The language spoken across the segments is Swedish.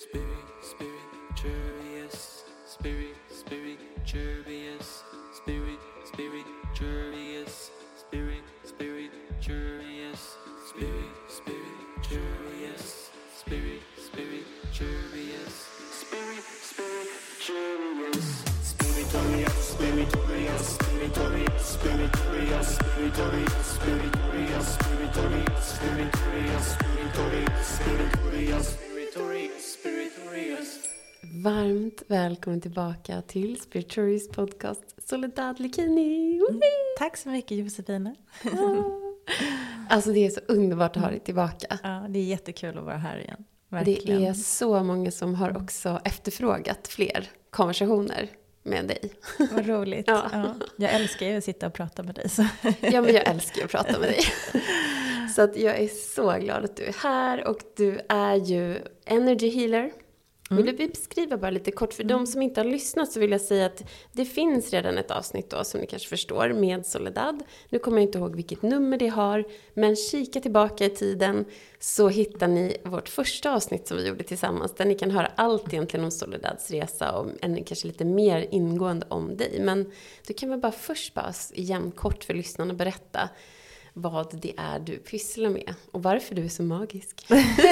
Spirit, spirit, curious. Spirit, spirit, curious. Spirit, spirit, curious. Spirit, spirit, curious. Spirit, spirit, curious. Spirit, spirit, curious. Spirit, spirit, curious. Spiritorious, spiritorious, spiritorious, spiritorious, spiritorious, spiritorious, spiritorious, spiritorious, spiritorious, spiritorious, spiritorious. Varmt välkommen tillbaka till Spiritorious podcast Soledad Lekini. Tack så mycket Josefina. Alltså det är så underbart att ha dig tillbaka. Ja, det är jättekul att vara här igen. Verkligen. Det är så många som har också efterfrågat fler konversationer med dig. Vad roligt. Ja. Ja, jag älskar ju att sitta och prata med dig. Så. Ja, men jag älskar ju att prata med dig. Så att jag är så glad att du är här. Och du är ju energy healer. Vill du beskriva bara lite kort för de som inte har lyssnat, så vill jag säga att det finns redan ett avsnitt då, som ni kanske förstår, med Soledad. Nu kommer jag inte ihåg vilket nummer det har, men kika tillbaka i tiden så hittar ni vårt första avsnitt som vi gjorde tillsammans, där ni kan höra allt egentligen om Soledads resa och kanske lite mer ingående om dig. Men du kan väl bara först igen kort för lyssnarna berätta vad det är du pysslar med och varför du är så magisk.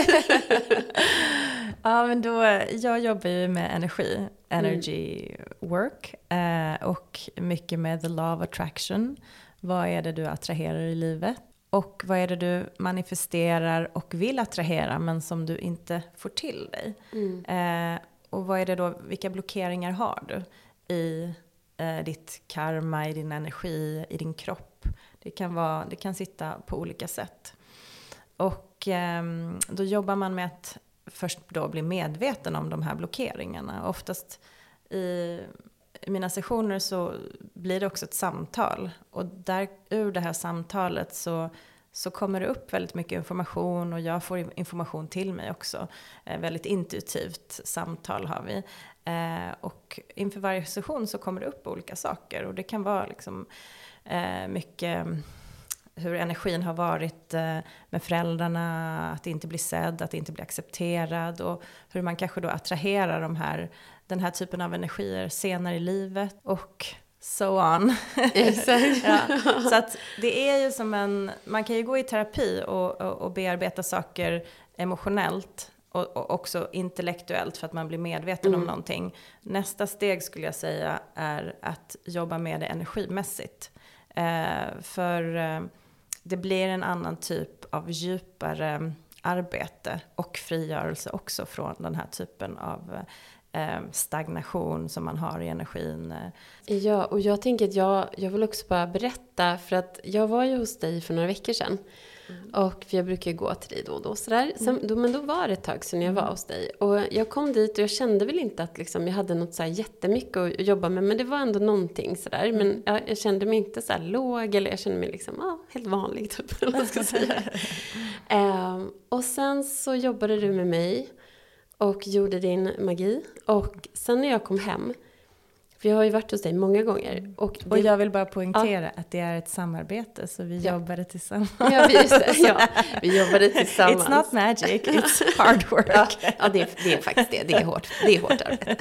Ja, men jag jobbar ju med energy work och mycket med the law of attraction. Vad är det du attraherar i livet? Och vad är det du manifesterar och vill attrahera men som du inte får till dig? Och vad är det då, vilka blockeringar har du i ditt karma, i din energi, i din kropp? Det kan sitta på olika sätt. Och då jobbar man med att först då bli medveten om de här blockeringarna. Oftast i mina sessioner så blir det också ett samtal. Och ur det här samtalet så kommer det upp väldigt mycket information. Och jag får information till mig också. Väldigt intuitivt samtal har vi. Och inför varje session så kommer det upp olika saker. Och det kan vara liksom mycket hur energin har varit med föräldrarna, att inte bli sedd, att inte bli accepterad, och hur man kanske då attraherar den här typen av energier senare i livet och so on. Ja, så att det är ju som man kan ju gå i terapi och bearbeta saker emotionellt och också intellektuellt för att man blir medveten om någonting. Nästa steg skulle jag säga är att jobba med det energimässigt. För det blir en annan typ av djupare arbete och frigörelse också från den här typen av stagnation som man har i energin. Ja, och jag tänker att jag vill också bara berätta, för att jag var ju hos dig för några veckor sedan. Och jag brukar ju gå till dig då och då sådär. Men då var det ett tag sedan jag var hos dig. Och jag kom dit och jag kände väl inte att liksom, jag hade något så här jättemycket att jobba med. Men det var ändå någonting sådär. Men jag kände mig inte så här låg. Eller jag kände mig liksom helt vanlig typ. Eller vad ska jag säga. Och sen så jobbade du med mig. Och gjorde din magi. Och sen när jag kom hem. För jag har ju varit hos dig många gånger. Och jag vill bara poängtera att det är ett samarbete. Så vi jobbade tillsammans. Ja, vi jobbade tillsammans. It's not magic, it's hard work. Ja, det är faktiskt det. Det är hårt arbete.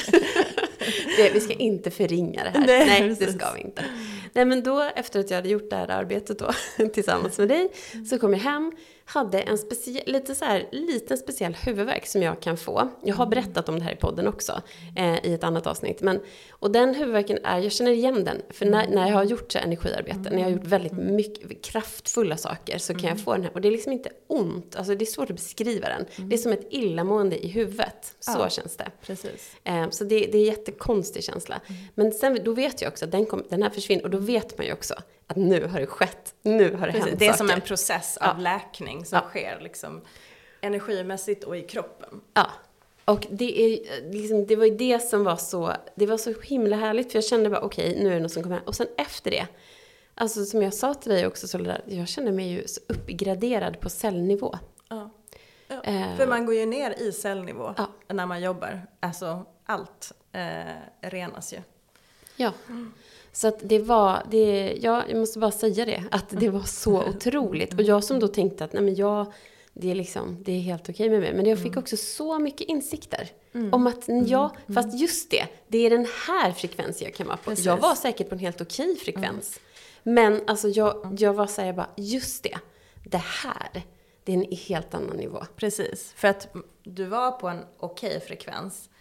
Vi ska inte förringa det här. Nej, det ska vi inte. Nej, men då efter att jag hade gjort det här arbetet då, tillsammans med dig, så kom jag hem. Hade en liten speciell huvudvärk som jag kan få. Jag har berättat om det här i podden också. I ett annat avsnitt. Och den huvudvärken jag känner igen den. För när jag har gjort så energiarbete. När jag har gjort väldigt mycket kraftfulla saker. Så kan jag få den här. Och det är liksom inte ont. Alltså det är svårt att beskriva den. Det är som ett illamående i huvudet. Så känns det. Precis. Så det är en jättekonstig känsla. Men sen, då vet jag också att den här försvinner. Och då vet man ju också att nu har det skett. Nu har det hänt saker. Det är som en process av läkning som sker liksom energimässigt och i kroppen. Ja. Och det är liksom, det var ju det som var så himla härligt, för jag kände bara okej, nu är det något som kommer här. Och sen efter det, alltså som jag sa till dig också, så jag kände mig ju så uppgraderad på cellnivå. Ja. För man går ju ner i cellnivå när man jobbar. Alltså allt renas ju. Ja. Så att jag måste bara säga det, att det var så otroligt. Och jag som då tänkte att det är helt okej med mig. Men jag fick också så mycket insikter. Om att fast just det är den här frekvensen jag kan vara på. Precis. Jag var säkert på en helt okej frekvens. Men alltså jag var så här, bara, just det här, det är en helt annan nivå. Precis, för att du var på en okej frekvens.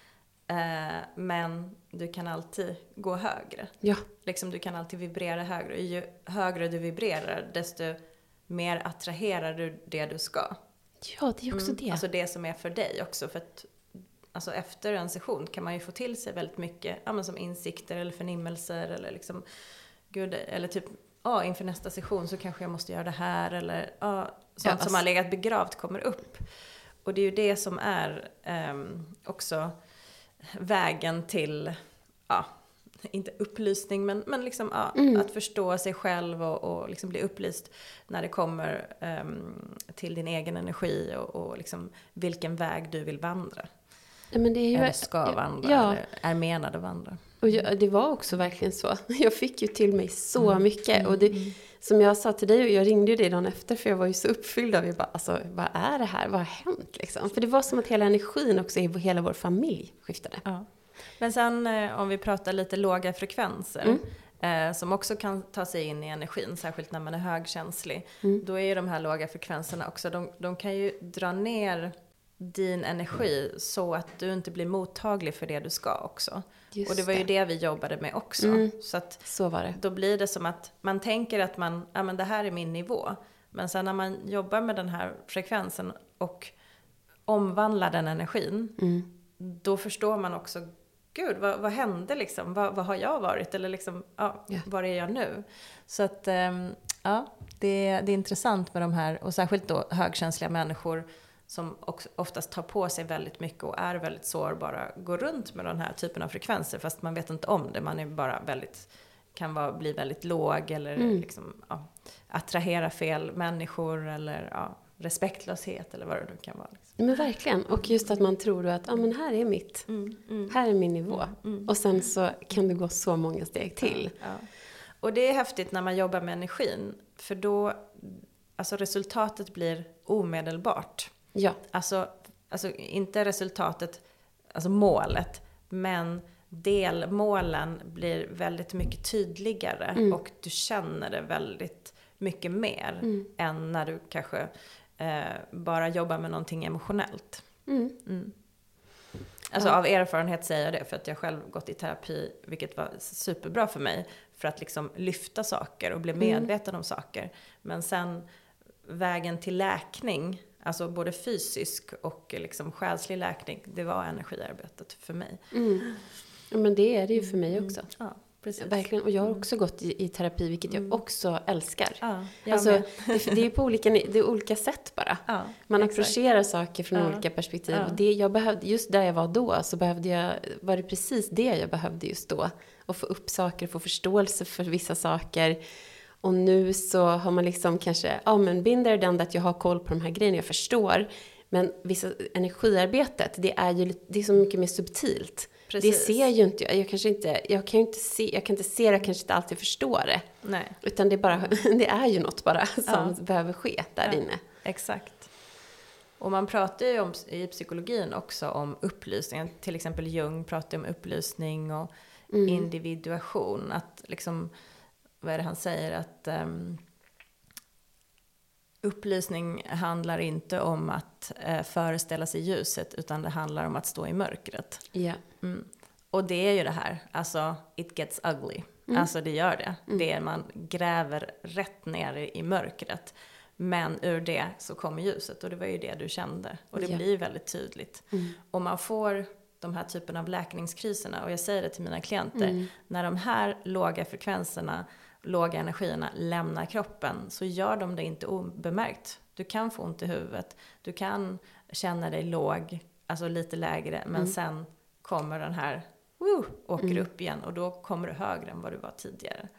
Men du kan alltid gå högre. Ja. Liksom, du kan alltid vibrera högre. Och ju högre du vibrerar, desto mer attraherar du det du ska. Ja, det är också det. Alltså det som är för dig också. För att alltså efter en session kan man ju få till sig väldigt mycket, som insikter eller förnimmelser. Eller liksom, eller typ, inför nästa session så kanske jag måste göra det här. Eller sånt som har legat begravt kommer upp. Och det är ju det som är också vägen till, inte upplysning, men liksom, att förstå sig själv och liksom bli upplyst när det kommer till din egen energi och liksom vilken väg du vill vandra. Ja, men det är ju, eller ska vandra, eller är menad att vandra. Och det var också verkligen så. Jag fick ju till mig så mycket. Och som jag sa till dig, och jag ringde ju dig dagen efter, för jag var ju så uppfylld av, jag bara, alltså, vad är det här? Vad har hänt liksom? För det var som att hela energin också i hela vår familj skiftade. Ja. Men sen om vi pratar lite låga frekvenser, som också kan ta sig in i energin, särskilt när man är högkänslig. Då är ju de här låga frekvenserna också, de kan ju dra ner din energi så att du inte blir mottaglig för det du ska också. Just och det var ju det vi jobbade med också. Så var det. Då blir det som att man tänker att men det här är min nivå. Men sen när man jobbar med den här frekvensen och omvandlar den energin, då förstår man också, gud, vad hände liksom? Vad har jag varit? Eller liksom, var är jag nu? Så att, det är intressant med de här, och särskilt då högkänsliga människor som också oftast tar på sig väldigt mycket och är väldigt sårbara, går runt med den här typen av frekvenser, fast man vet inte om det. Man är bara bli väldigt låg, eller liksom, attrahera fel människor, eller respektlöshet, eller vad det nu kan vara. Liksom. Men verkligen. Och just att man tror att men här är mitt. Här är min nivå. Och sen så kan det gå så många steg till. Ja. Och det är häftigt när man jobbar med energin, för då, alltså resultatet blir omedelbart. Ja. Alltså inte resultatet, alltså målet, men delmålen blir väldigt mycket tydligare, och du känner det väldigt mycket mer än när du kanske bara jobbar med någonting emotionellt. Alltså av erfarenhet säger jag det, för att jag själv gått i terapi, vilket var superbra för mig, för att liksom lyfta saker och bli medveten om saker. Men sen vägen till läkning, alltså både fysisk och liksom själslig läkning, det var energiarbetet för mig. Ja, men det är det ju för mig också. Ja, precis. Verkligen. Och jag har också gått i terapi, vilket jag också älskar. Ja, alltså, det är på olika sätt bara. Ja, man approcherar saker från olika perspektiv. Ja. Och det jag behövde, just där jag var då, så var det precis det jag behövde just då. Och få upp saker, få förståelse för vissa saker. Och nu så har man liksom kanske, been there, done that, jag har koll på de här grejerna, jag förstår. Men vissa energiarbetet, det är så mycket mer subtilt. Precis. Det ser ju inte jag. Jag kan inte se, jag kanske inte alltid förstår det. Nej. Utan det är ju något bara som behöver ske där inne. Exakt. Och man pratar ju i psykologin också om upplysning. Till exempel Jung pratar om upplysning och individuation. Att liksom, vad är det han säger? Att upplysning handlar inte om att föreställa sig ljuset, utan det handlar om att stå i mörkret. Ja. Och det är ju det här, alltså it gets ugly. Alltså det gör det. Det är, man gräver rätt ner i mörkret. Men ur det så kommer ljuset, och det var ju det du kände. Och det blir väldigt tydligt. Och man får de här typen av läkningskriserna, och jag säger det till mina klienter, när de här låga frekvenserna, låga energierna lämnar kroppen, så gör de det inte obemärkt. Du kan få ont i huvudet, du kan känna dig låg, alltså lite lägre, men sen kommer den här, åker upp igen, och då kommer du högre än vad du var tidigare.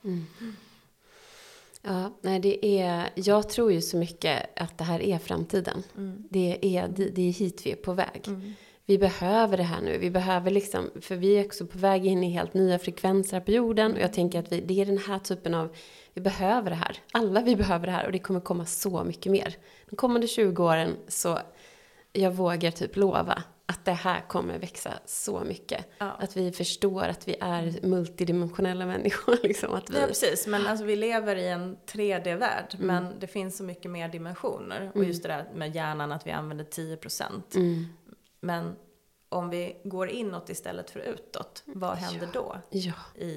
Ja, nej, jag tror ju så mycket att det här är framtiden. Det är hit vi är på väg. vi behöver det här nu. Vi behöver liksom, för vi är också på väg in i helt nya frekvenser här på jorden. Och jag tänker att det är den här typen av, vi behöver det här. Alla vi behöver det här och det kommer komma så mycket mer. De kommande 20 åren så jag vågar typ lova att det här kommer växa så mycket. Ja. Att vi förstår att vi är multidimensionella människor. Liksom, att vi... Ja, precis. Men alltså, vi lever i en 3D-värld. Men det finns så mycket mer dimensioner. Och just det där med hjärnan att vi använder 10%. Men om vi går inåt istället för utåt, vad händer då? Ja.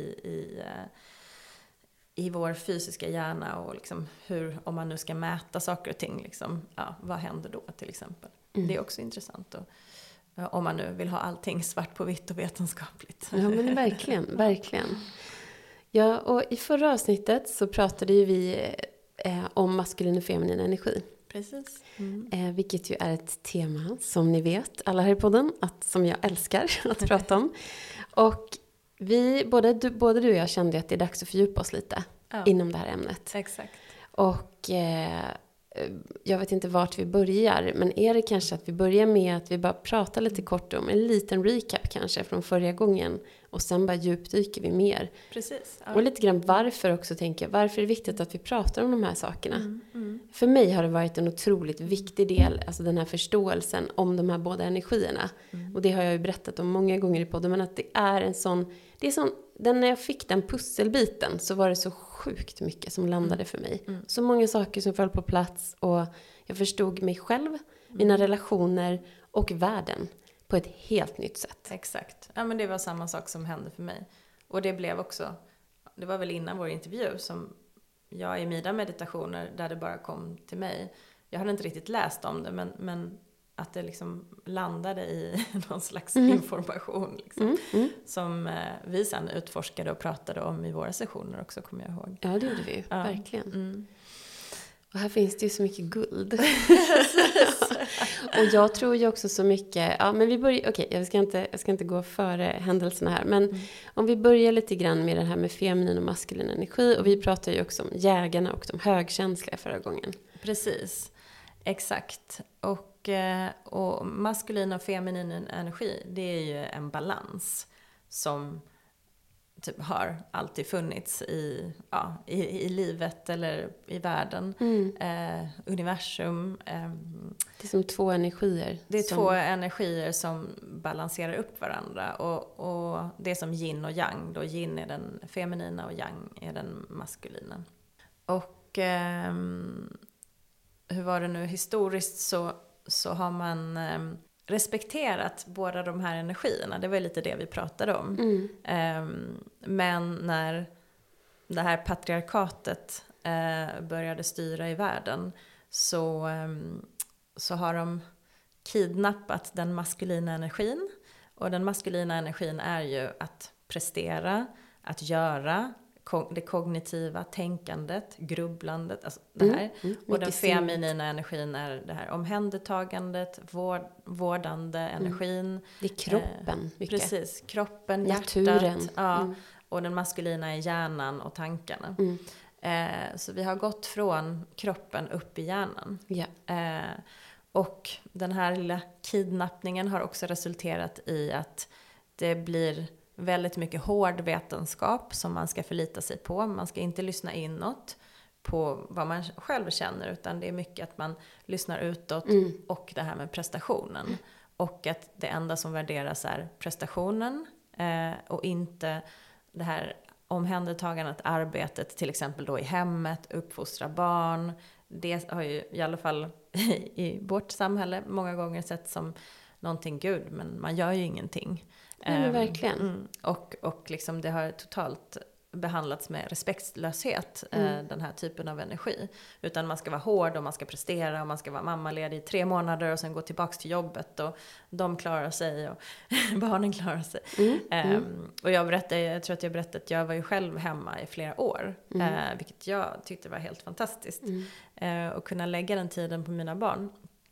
I vår fysiska hjärna och liksom hur, om man nu ska mäta saker och ting, liksom, vad händer då till exempel? Det är också intressant och, om man nu vill ha allting svart på vitt och vetenskapligt. Ja, men verkligen, verkligen. Ja, och i förra avsnittet så pratade ju vi om maskulin och feminin energi. Precis. Vilket ju är ett tema som ni vet, alla här i podden, som jag älskar att prata om. Och vi, både du och jag kände att det är dags att fördjupa oss lite inom det här ämnet. Exakt. Och jag vet inte vart vi börjar, men är det kanske att vi börjar med att vi bara pratar lite kort om en liten recap kanske från förra gången och sen bara djupdyker vi mer. Precis. Ja. Och lite grann varför också tänker jag, varför är det viktigt att vi pratar om de här sakerna? För mig har det varit en otroligt viktig del, alltså den här förståelsen om de här båda energierna. Och det har jag ju berättat om många gånger i podden, men att det är en sån, när jag fick den pusselbiten så var det så sjukt mycket som landade för mig. Så många saker som föll på plats och jag förstod mig själv, mina relationer och världen på ett helt nytt sätt. Exakt. Ja, men det var samma sak som hände för mig. Och det blev också, det var väl innan vår intervju som jag i mina meditationer där det bara kom till mig. Jag hade inte riktigt läst om det, men att det liksom landade i någon slags information liksom, som vi sen utforskade och pratade om i våra sessioner också, kommer jag ihåg. Ja, det gjorde vi verkligen. Och här finns det ju så mycket guld. Och jag tror ju också så mycket, men vi börjar, okej, jag ska inte gå före händelserna här, men om vi börjar lite grann med det här med feminin och maskulin energi, och vi pratar ju också om jägarna och de högkänsliga förra gången. Precis, exakt. Och maskulin och feminin energi, det är ju en balans som typ har alltid funnits i livet eller i världen, universum. Det är som två energier. Det är två energier som balanserar upp varandra, och det är som yin och yang. Då yin är den feminina och yang är den maskulina. Och hur var det nu historiskt, så har man respekterat båda de här energierna. Det var lite det vi pratade om. Men när det här patriarkatet började styra i världen, så har de kidnappat den maskulina energin. Och den maskulina energin är ju att prestera, att göra, det kognitiva tänkandet, grubblandet, alltså det här. Och den feminina energin är det här omhändertagandet, vårdande energin. Det är kroppen mycket. Precis, kroppen, naturen. Hjärtat. Ja. Och den maskulina är hjärnan och tankarna. Så vi har gått från kroppen upp i hjärnan. Ja. Och den här lilla kidnappningen har också resulterat i att det blir väldigt mycket hård vetenskap som man ska förlita sig på. Man ska inte lyssna inåt på vad man själv känner, utan det är mycket att man lyssnar utåt och det här med prestationen. Och att det enda som värderas är prestationen och inte det här omhändertagandet, arbetet till exempel då i hemmet, uppfostra barn. Det har ju i alla fall i vårt samhälle många gånger sett som någonting gud, men man gör ju ingenting. Verkligen. Och liksom det har totalt behandlats med respektlöshet, den här typen av energi. Utan man ska vara hård och man ska prestera och man ska vara mammaledig i 3 månader och sen gå tillbaka till jobbet och de klarar sig och barnen klarar sig. Och jag tror att jag berättade att jag var ju själv hemma i flera år, vilket jag tyckte var helt fantastiskt. Och kunna lägga den tiden på mina barn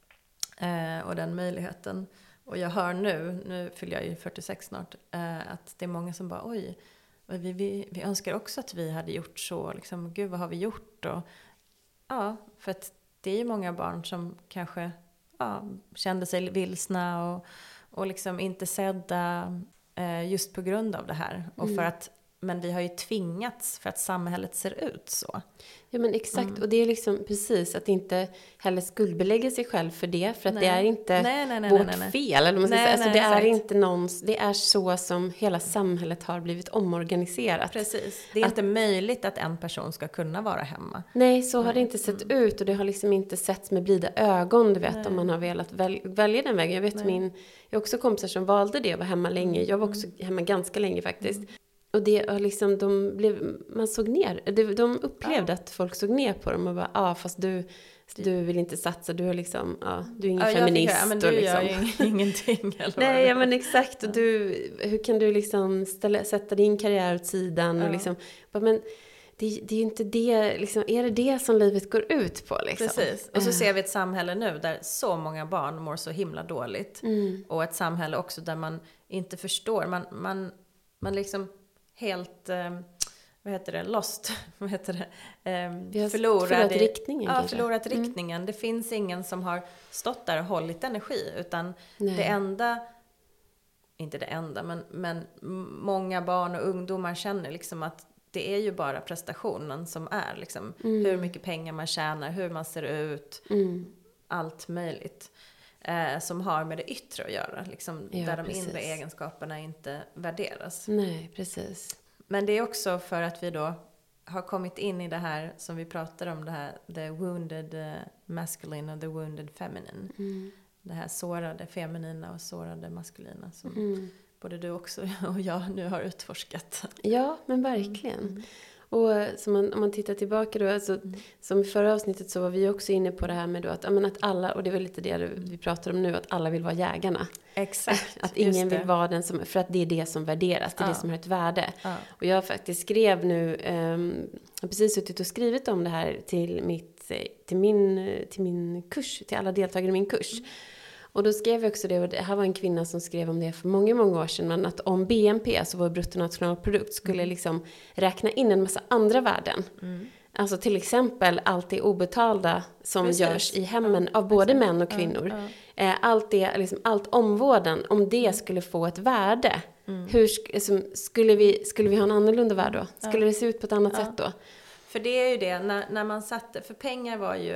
och den möjligheten. Och jag hör nu fyller jag ju 46 snart, att det är många som bara oj, vi önskar också att vi hade gjort så, liksom, gud vad har vi gjort? Och, ja, för att det är ju många barn som kanske kände sig vilsna och liksom inte sedda just på grund av det här. Och för att, men vi har ju tvingats för att samhället ser ut så. Ja men exakt, och det är liksom precis att inte heller skuldbelägga sig själv för det, för att det är inte vårt fel, eller man ska säga. Alltså, det är inte någons, det är så som hela samhället har blivit omorganiserat. Precis, det är inte möjligt att en person ska kunna vara hemma. Nej, så har det inte sett ut, och det har liksom inte setts med blida ögon, du vet, om man har velat välja den vägen. Jag vet jag har också kompisar som valde det och var hemma länge. Jag var också hemma ganska länge faktiskt. Och det liksom, man såg ner. De upplevde att folk såg ner på dem och bara, fast du vill inte satsa, du är liksom, du är ingen feminist. Men du gör ju ingenting. Eller nej, men exakt. Och hur kan du liksom sätta din karriär åt sidan? Och liksom, men det är ju inte det, liksom, är det som livet går ut på? Liksom? Precis, och så ser vi ett samhälle nu där så många barn mår så himla dåligt. Och ett samhälle också där man inte förstår, man liksom helt, lost, förlorat riktningen. Förlorat riktningen. Det finns ingen som har stått där och hållit energi, utan det enda, inte det enda, men många barn och ungdomar känner liksom att det är ju bara prestationen som är liksom, hur mycket pengar man tjänar, hur man ser ut, allt möjligt. Som har med det yttre att göra, liksom, där de inre egenskaperna inte värderas. Nej, precis. Men det är också för att vi då har kommit in i det här som vi pratar om, det här the wounded masculine och the wounded feminine. Det här sårade feminina och sårade maskulina som både du också och jag nu har utforskat. Ja, men verkligen. Och om man tittar tillbaka då, alltså, som i förra avsnittet så var vi också inne på det här med då att alla, och det är väl lite det vi pratar om nu, att alla vill vara jägarna. Exakt. Att ingen vill vara den som, för att det är det som värderas, det är det som har ett värde. Och jag faktiskt skrev nu, jag har precis suttit och skrivit om det här till min kurs, till alla deltagare i min kurs. Och då skrev jag också det, och det här var en kvinna som skrev om det för många, många år sedan, men att om BNP, alltså vår bruttonationalprodukt, skulle liksom räkna in en massa andra värden. Alltså till exempel allt det obetalda som görs i hemmen av både män och kvinnor. Allt det, liksom, allt omvården, om det skulle få ett värde, skulle vi ha en annorlunda värde då? Skulle det se ut på ett annat sätt då? För det är ju det, när man satte, för pengar var ju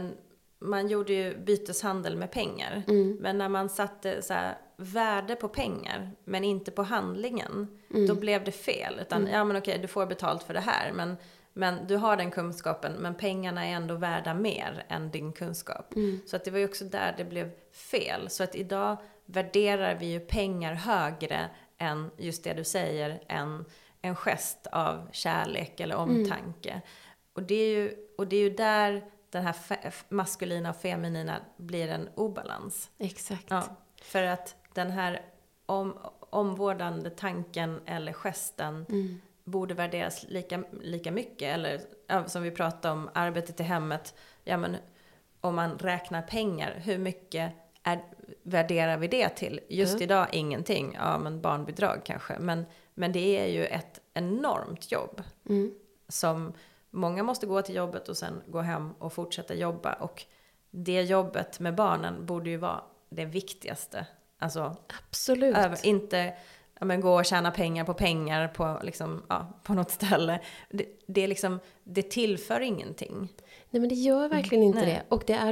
man gjorde ju byteshandel med pengar. Men när man satte så här, värde på pengar, men inte på handlingen, då blev det fel. Utan, men okej, du får betalt för det här, men du har den kunskapen, men pengarna är ändå värda mer än din kunskap. Så att det var ju också där det blev fel. Så att idag värderar vi ju pengar högre än just det du säger, än en gest av kärlek eller omtanke. Och det är ju där den här maskulina och feminina blir en obalans. Exakt. Ja, för att den här omvårdande tanken eller gesten borde värderas lika mycket. Eller som vi pratade om, arbetet i hemmet. Ja, men om man räknar pengar, hur mycket värderar vi det till? Just idag ingenting. Ja, men barnbidrag kanske. Men det är ju ett enormt jobb som många måste gå till jobbet och sen gå hem och fortsätta jobba. Och det jobbet med barnen borde ju vara det viktigaste. Alltså, absolut. Inte gå och tjäna pengar på, liksom, på något ställe. Det är liksom, det tillför ingenting. Nej, men det gör verkligen inte det. Och det är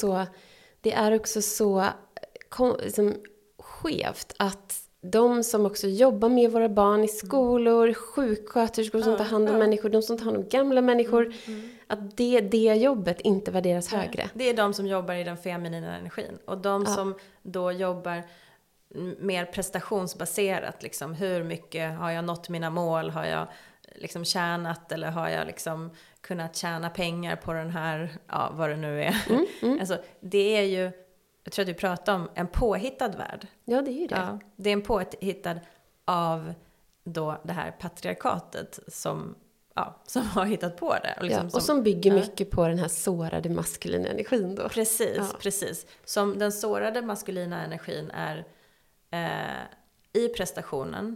också så liksom, skevt att de som också jobbar med våra barn i skolor, sjuksköterskor som tar hand om människor, de som tar hand om gamla människor, att det jobbet inte värderas högre. Det är de som jobbar i den feminina energin. Och de som då jobbar mer prestationsbaserat, liksom, hur mycket har jag nått mina mål, har jag liksom tjänat, eller har jag liksom kunnat tjäna pengar på den här, vad det nu är. Alltså, det är ju, jag tror att du pratar om en påhittad värld. Ja, det är ju det. Ja, det är en påhittad av då det här patriarkatet som har hittat på det. Och, liksom, och som bygger mycket på den här sårade maskulina energin då. Precis. Som den sårade maskulina energin är i prestationen.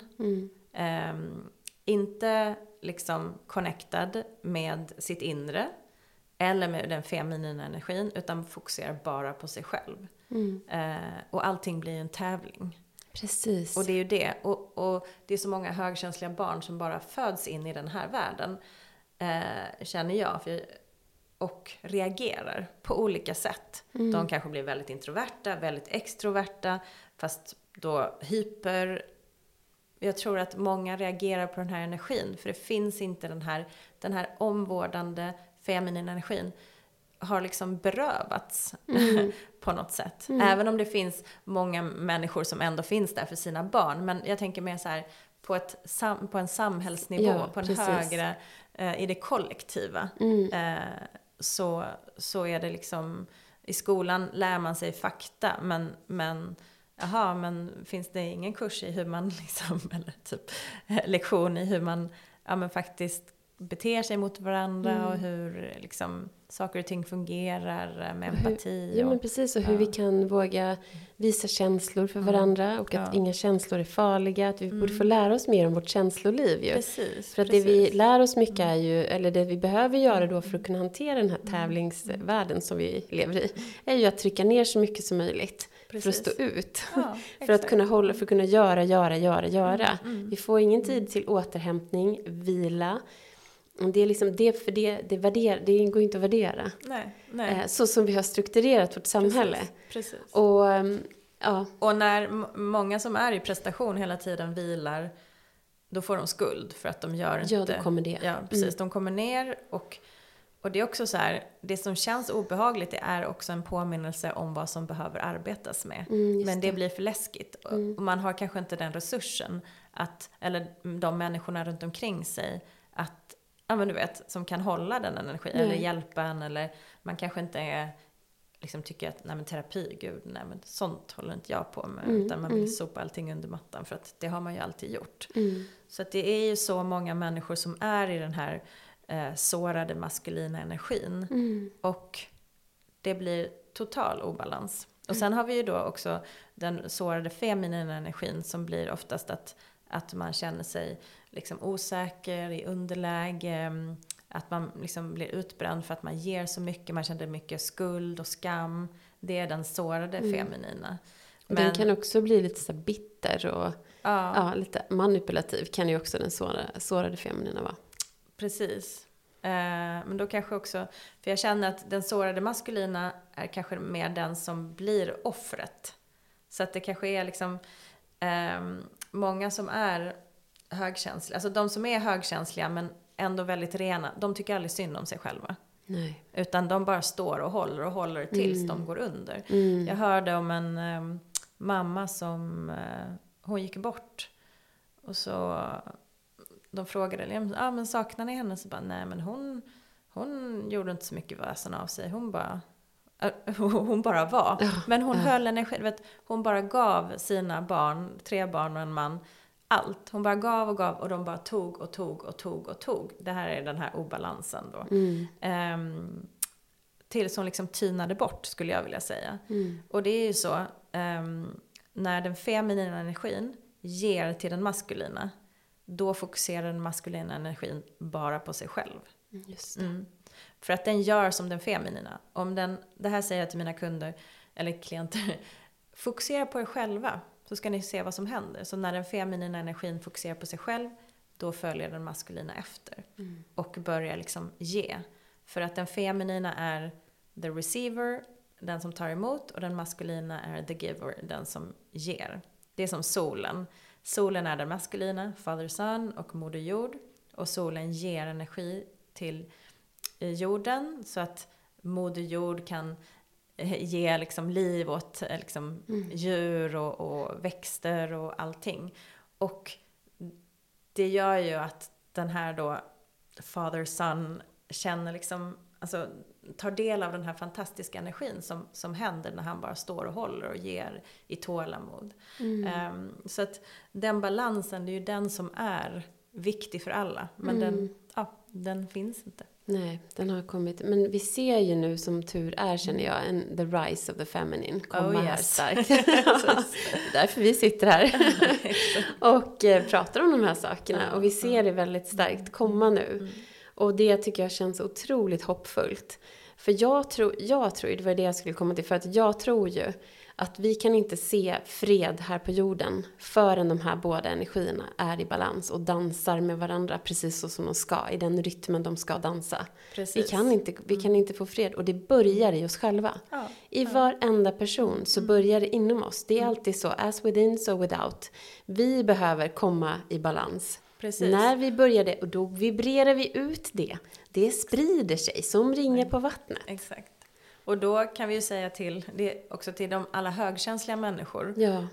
Inte liksom connectad med sitt inre eller med den feminina energin, utan fokuserar bara på sig själv. Och allting blir en tävling. Precis. Och det är ju det. Och det är så många högkänsliga barn som bara föds in i den här världen, känner jag. Och reagerar på olika sätt. De kanske blir väldigt introverta, väldigt extroverta, fast då jag tror att många reagerar på den här energin, för det finns inte den här omvårdande feminina energin har liksom berövats på något sätt. Även om det finns många människor som ändå finns där för sina barn. Men jag tänker mer så här på en samhällsnivå, på en högre, i det kollektiva. Så är det liksom, i skolan lär man sig fakta, men finns det ingen kurs i hur man liksom, eller typ lektion i hur man faktiskt beter sig mot varandra och hur liksom saker och ting fungerar med empati. Men precis, och hur vi kan våga visa känslor för varandra, och att inga känslor är farliga, att vi borde få lära oss mer om vårt känsloliv ju. För att det vi lär oss mycket är ju, eller det vi behöver göra då för att kunna hantera den här tävlingsvärlden som vi lever i, är ju att trycka ner så mycket som möjligt. För att stå ut. För att kunna hålla, för att kunna göra. Vi får ingen tid till återhämtning, vila. Det är liksom det går inte att värdera. Nej. Så som vi har strukturerat vårt samhälle. Precis. Och när många som är i prestation hela tiden vilar, då får de skuld för att de gör inte. Ja, då kommer det. Ja, precis. De kommer ner och det är också så här, det som känns obehagligt, det är också en påminnelse om vad som behöver arbetas med. Men det blir för läskigt. Och man har kanske inte den resursen eller de människorna runt omkring sig att, men du vet, som kan hålla den energin eller hjälpa en, eller man kanske inte liksom tycker att terapi, gud, men sånt håller inte jag på med, utan man vill sopa allting under mattan, för att det har man ju alltid gjort. Så att det är ju så många människor som är i den här sårade maskulina energin, och det blir total obalans. Och sen har vi ju då också den sårade feminina energin, som blir oftast att man känner sig liksom osäker, i underläge, att man liksom blir utbränd för att man ger så mycket, man känner mycket skuld och skam. Det är den sårade feminina. Men den kan också bli lite så bitter och lite manipulativ, kan ju också den sårade feminina vara. Precis. Men då kanske också, för jag känner att den sårade maskulina är kanske mer den som blir offret. Så att det kanske är liksom många som är högkänsliga, alltså de som är högkänsliga men ändå väldigt rena, de tycker aldrig synd om sig själva. Nej. Utan de bara står och håller tills de går under. Jag hörde om en mamma som hon gick bort, och så de frågade, men saknar ni henne? Så bara, nej, men hon gjorde inte så mycket väsen av sig. Hon bara var. Men hon höll energi. Vet, hon bara gav sina barn, 3 barn och en man, allt. Hon bara gav och de bara tog. Det här är den här obalansen då. Tills hon liksom tynade bort, skulle jag vilja säga. Och det är ju så, när den feminina energin ger till den maskulina, då fokuserar den maskulina energin bara på sig själv. Just det. För att den gör som den feminina. Det här säger jag till mina kunder eller klienter. Fokusera på er själva, så ska ni se vad som händer. Så när den feminina energin fokuserar på sig själv, då följer den maskulina efter. Och börjar liksom ge. För att den feminina är the receiver, den som tar emot. Och den maskulina är the giver, den som ger. Det är som solen. Solen är den maskulina, Father Sun och Moder Jord. Och solen ger energi till jorden, så att Moder Jord kan ge liksom liv åt liksom djur och växter och allting. Och det gör ju att den här då Father Sun känner liksom, alltså tar del av den här fantastiska energin som händer när han bara står och håller och ger i tålamod. Så att den balansen, det är ju den som är viktig för alla. Men den finns inte. Nej, den har kommit. Men vi ser ju nu, som tur är, känner jag, the rise of the feminine komma här starkt. Det är därför vi sitter här och pratar om de här sakerna. Och vi ser det väldigt starkt komma nu. Och det tycker jag känns otroligt hoppfullt. För jag tror, det var det jag skulle komma till, för att jag tror ju Att vi kan inte se fred här på jorden förrän de här båda energierna är i balans och dansar med varandra precis så som de ska, i den rytmen de ska dansa. Precis. Vi kan inte få fred, och det börjar i oss själva. Ja. I varenda person så börjar det inom oss. Det är alltid så, as within so without. Vi behöver komma i balans. Precis. När vi börjar det, och då vibrerar vi ut det. Det sprider sig som ringar på vattnet. Exakt. Och då kan vi ju säga till, det också till de alla högkänsliga människor, Ja.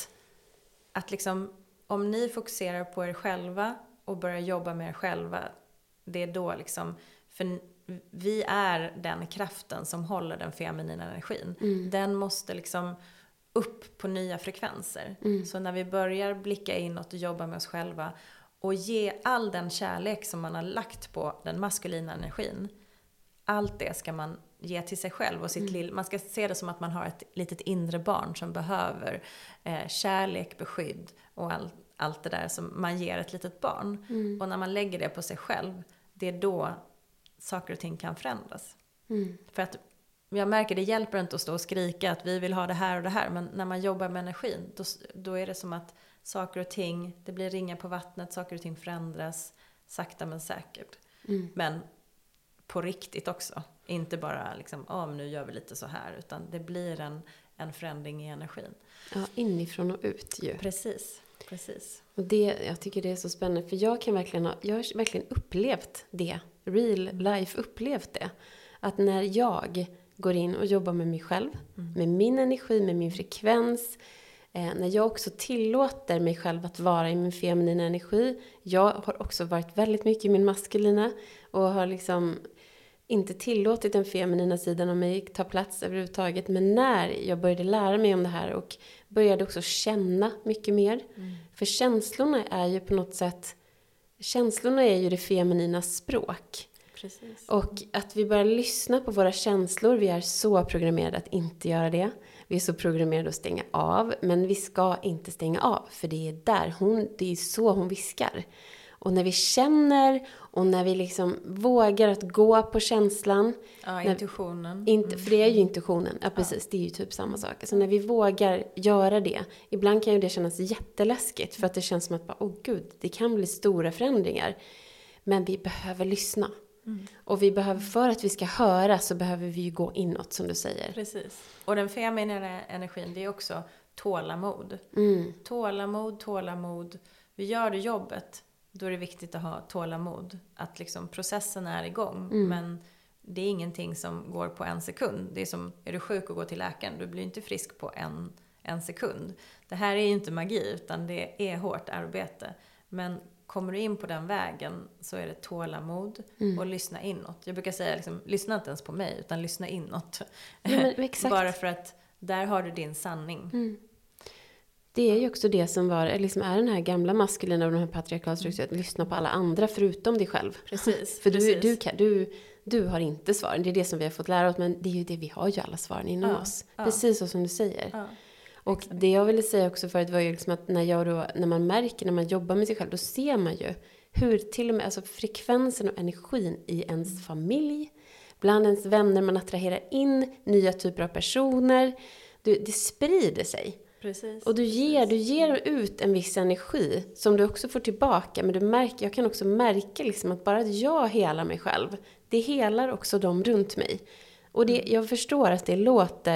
att liksom, om ni fokuserar på er själva och börjar jobba med er själva, det är då liksom, för vi är den kraften som håller den feminina energin. Den måste liksom upp på nya frekvenser. Så när vi börjar blicka inåt och jobba med oss själva och ge all den kärlek som man har lagt på den maskulina energin, allt det ska man ge till sig själv och sitt man ska se det som att man har ett litet inre barn som behöver kärlek, beskydd och allt det där som man ger ett litet barn. Och när man lägger det på sig själv, det är då saker och ting kan förändras. För att jag märker, det hjälper inte att stå och skrika att vi vill ha det här och det här, men när man jobbar med energin, då är det som att saker och ting, det blir ringar på vattnet, saker och ting förändras sakta men säkert. Men på riktigt också. Inte bara liksom, men nu gör vi lite så här, utan det blir en förändring i energin. Ja, inifrån och ut ju. Precis. Och jag tycker det är så spännande, för jag har verkligen upplevt det. Real life upplevt det. Att när jag går in och jobbar med mig själv, med min energi, med min frekvens, när jag också tillåter mig själv att vara i min feminina energi. Jag har också varit väldigt mycket i min maskulina och har liksom inte tillåtit den feminina sidan av mig ta plats överhuvudtaget. Men när jag började lära mig om det här och började också känna mycket mer. För känslorna är ju på något sätt, känslorna är ju det feminina språk. Precis. Och att vi börjar lyssna på våra känslor, vi är så programmerade att inte göra det. Vi är så programmerade att stänga av, men vi ska inte stänga av, för det är så hon viskar. Och när vi känner och när vi liksom vågar att gå på känslan. Ja, intuitionen. För det är ju intuitionen, ja precis, det är ju typ samma sak. Alltså när vi vågar göra det, ibland kan ju det kännas jätteläskigt, för att det känns som att gud, det kan bli stora förändringar. Men vi behöver lyssna. Och vi behöver, för att vi ska höra, så behöver vi ju gå inåt, som du säger. Precis. Och den feminina energin, det är också tålamod. Tålamod. Vi gör det jobbet, då är det viktigt att ha tålamod. Att liksom processen är igång. Men det är ingenting som går på en sekund. Det är som, är du sjuk och går till läkaren, du blir inte frisk på en sekund. Det här är ju inte magi, utan det är hårt arbete. Men kommer du in på den vägen, så är det tålamod och lyssna inåt. Jag brukar säga, liksom, lyssna inte ens på mig, utan lyssna inåt. Ja, men exakt. Bara för att där har du din sanning. Det är ju också det som är den här gamla maskulina och den här patriarkala strukturen, att lyssna på alla andra förutom dig själv. Precis. För du har inte svaren. Det är det som vi har fått lära oss, men det är ju det, vi har ju alla svaren inom oss. Precis så som du säger. Ja. Och det jag ville säga också förut var ju liksom att när man märker, när man jobbar med sig själv, då ser man ju hur till och med alltså frekvensen och energin i ens familj, bland ens vänner, man attraherar in nya typer av personer. Det sprider sig. Precis. Och du ger ut en viss energi som du också får tillbaka. Men jag kan också märka liksom att bara att jag helar mig själv, det helar också de runt mig. Och jag förstår att det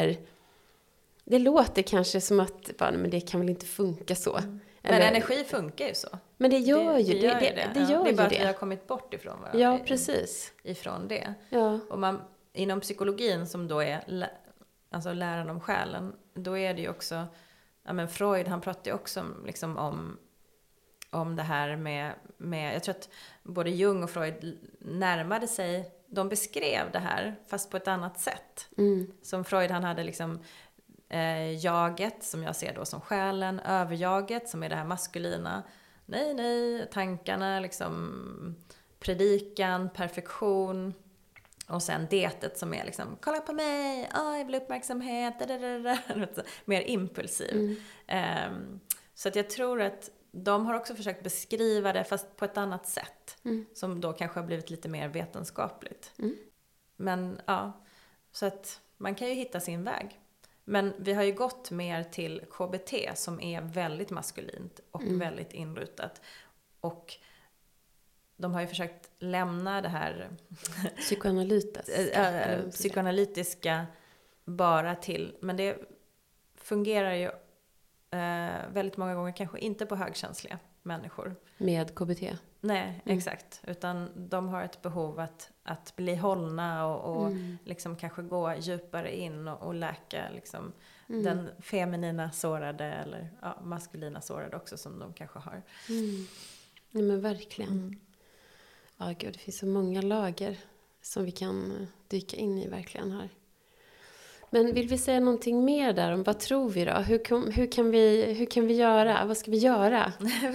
låter kanske som att men det kan väl inte funka så. Men energi funkar ju så. Men det gör ju det. Det är bara att vi har kommit bort ifrån varandra. Ja, precis. Ifrån det. Ja. Och inom psykologin, som då är alltså läran om själen, då är det ju också, Freud, han pratar ju också liksom om det här med, jag tror att både Jung och Freud närmade sig, de beskrev det här fast på ett annat sätt. Som Freud, han hade liksom jaget, som jag ser då som själen, överjaget som är det här maskulina, nej, tankarna, liksom predikan, perfektion, och sen detet som är liksom, kolla på mig, jag vill uppmärksamhet, mer impulsiv. Så att jag tror att de har också försökt beskriva det fast på ett annat sätt, som då kanske har blivit lite mer vetenskapligt. Men så att man kan ju hitta sin väg. Men vi har ju gått mer till KBT som är väldigt maskulint och väldigt inrutat. Och de har ju försökt lämna det här psykoanalytiska bara till, men det fungerar ju väldigt många gånger kanske inte på högkänsliga människor. Med KBT? Nej, exakt. Utan de har ett behov att bli hållna och liksom kanske gå djupare in och läka liksom den feminina sårade eller maskulina sårade också som de kanske har. Nej, men verkligen. Ja, gud, det finns så många lager som vi kan dyka in i verkligen här. Men vill vi säga någonting mer där om vad tror vi då? Hur kan vi göra? Vad ska vi göra?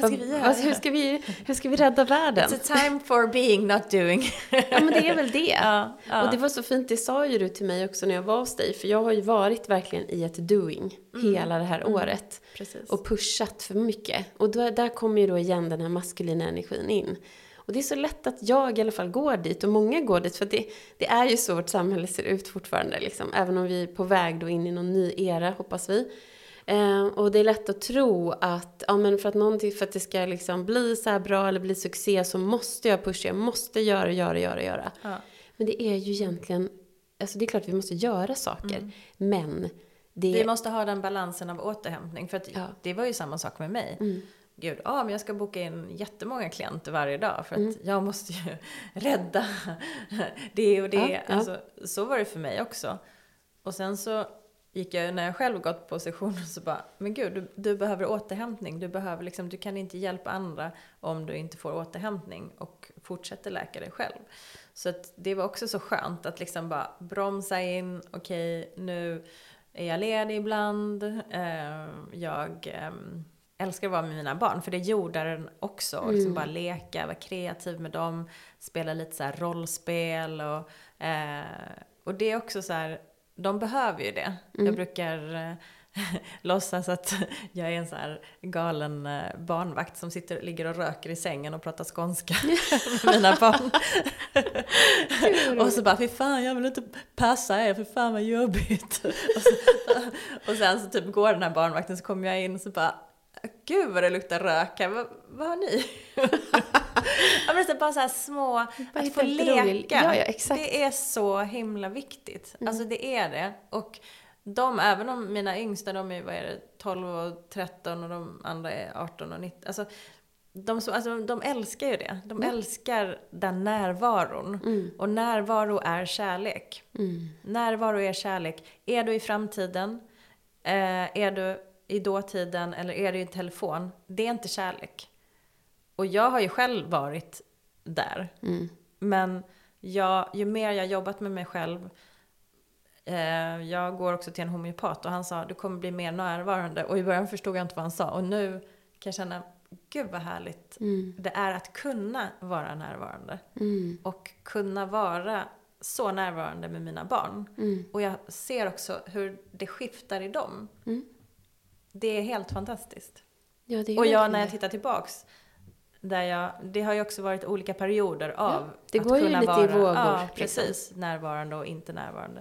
Hur ska vi rädda världen? It's a time for being, not doing. Ja, men det är väl det. Ja. Och det var så fint, det sa ju du till mig också när jag var hos dig. För jag har ju varit verkligen i ett doing hela det här året. Precis. Och pushat för mycket. Och där kommer ju då igen den här maskulina energin in. Och det är så lätt att jag i alla fall går dit och många går dit. För det är ju så vårt samhälle ser ut fortfarande. Liksom, även om vi är på väg då in i någon ny era, hoppas vi. Och det är lätt att tro att, men för att det ska liksom bli så här bra eller bli succé så måste jag pusha. Jag måste göra. Ja. Men det är ju egentligen, alltså det är klart vi måste göra saker. Men vi måste ha den balansen av återhämtning. För att det var ju samma sak med mig. Gud, men jag ska boka in jättemånga klienter varje dag för att jag måste ju rädda det och det. Alltså, så var det för mig också. Och sen så gick jag, när jag själv gått på sessionen så bara, men gud, du behöver återhämtning. Du kan inte hjälpa andra om du inte får återhämtning och fortsätter läka dig själv. Så att det var också så skönt att liksom bara bromsa in, okej, nu är jag ledig ibland. Jag älskar att vara med mina barn, för det gjorde den också. Och liksom bara leka, vara kreativ med dem, spela lite så här rollspel. Och det är också så här, de behöver ju det. Jag brukar låtsas att jag är en så här galen barnvakt som ligger och röker i sängen och pratar skånska med mina barn. Och så bara, fy fan, jag vill inte passa er, för fan vad jobbigt. Och sen så typ går den här barnvakten, så kommer jag in och så bara, gud vad det luktar rök här. Vad har ni? Ja, men det är bara så här små, att få leka. Ja, exakt. Det är så himla viktigt. Alltså det är det. Och även om mina yngsta, de är 12 och 13 och de andra är 18 och 19. Alltså de älskar ju det. De älskar den närvaron. Och närvaro är kärlek. Närvaro är kärlek. Är du i framtiden? Är du i dåtiden eller är det i telefon? Det är inte kärlek. Och jag har ju själv varit där. Men ju mer jag jobbat med mig själv, jag går också till en homeopat och han sa, du kommer bli mer närvarande. Och i början förstod jag inte vad han sa. Och nu kan jag känna, gud vad härligt det är att kunna vara närvarande. Och kunna vara så närvarande med mina barn. Och jag ser också hur det skiftar i dem. Det är helt fantastiskt. Ja, det är och när jag tittar tillbaks, det har ju också varit olika perioder av det att går kunna ju lite vara, i vågor. Ja, precis. Närvarande och inte närvarande.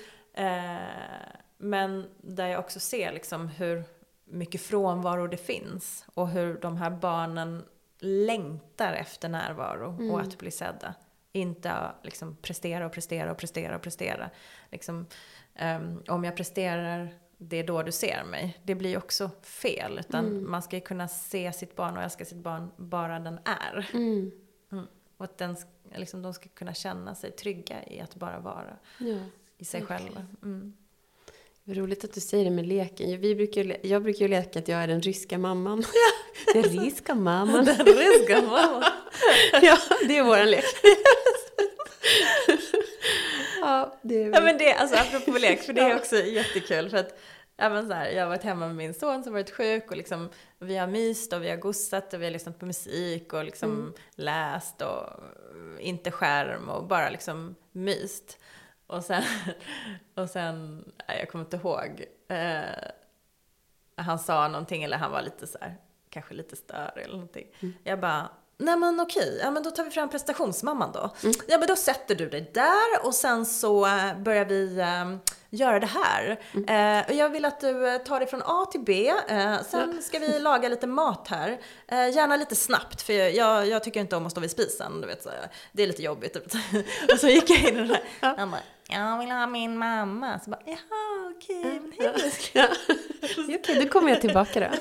Men där jag också ser liksom hur mycket frånvaro det finns. Och hur de här barnen längtar efter närvaro och att bli sedda. Inte liksom prestera. Liksom, om jag presterar, det är då du ser mig. Det blir också fel. Utan man ska ju kunna se sitt barn och älska sitt barn bara den är. Och att de ska kunna känna sig trygga i att bara vara i sig själva. Det är roligt att du säger det med leken. Jag brukar ju leka att jag är den ryska mamman. Den ryska mamman. Den ryska mamman. Ja, det är våran lek. Men det, alltså apropå lek, för det är också jättekul för att jag har varit hemma med min son som varit sjuk och liksom, vi har myst och vi har gossat och vi har lyssnat på musik och liksom läst och inte skärm och bara liksom myst. Och sen jag kommer inte ihåg, han sa någonting eller han var lite så här, kanske lite störig eller någonting. Jag bara, nej men okej, ja men då tar vi fram prestationsmamman då. Ja men då sätter du dig där och sen så börjar vi göra det här. Och jag vill att du tar dig från A till B. Sen ska vi laga lite mat här. Gärna lite snabbt, för jag tycker inte om att stå vid spisen. Du vet, så det är lite jobbigt. Typ. Och så gick jag in i det där. Han bara, jag vill ha min mamma. Så bara, jaha, okej. Okej, då kommer jag tillbaka då.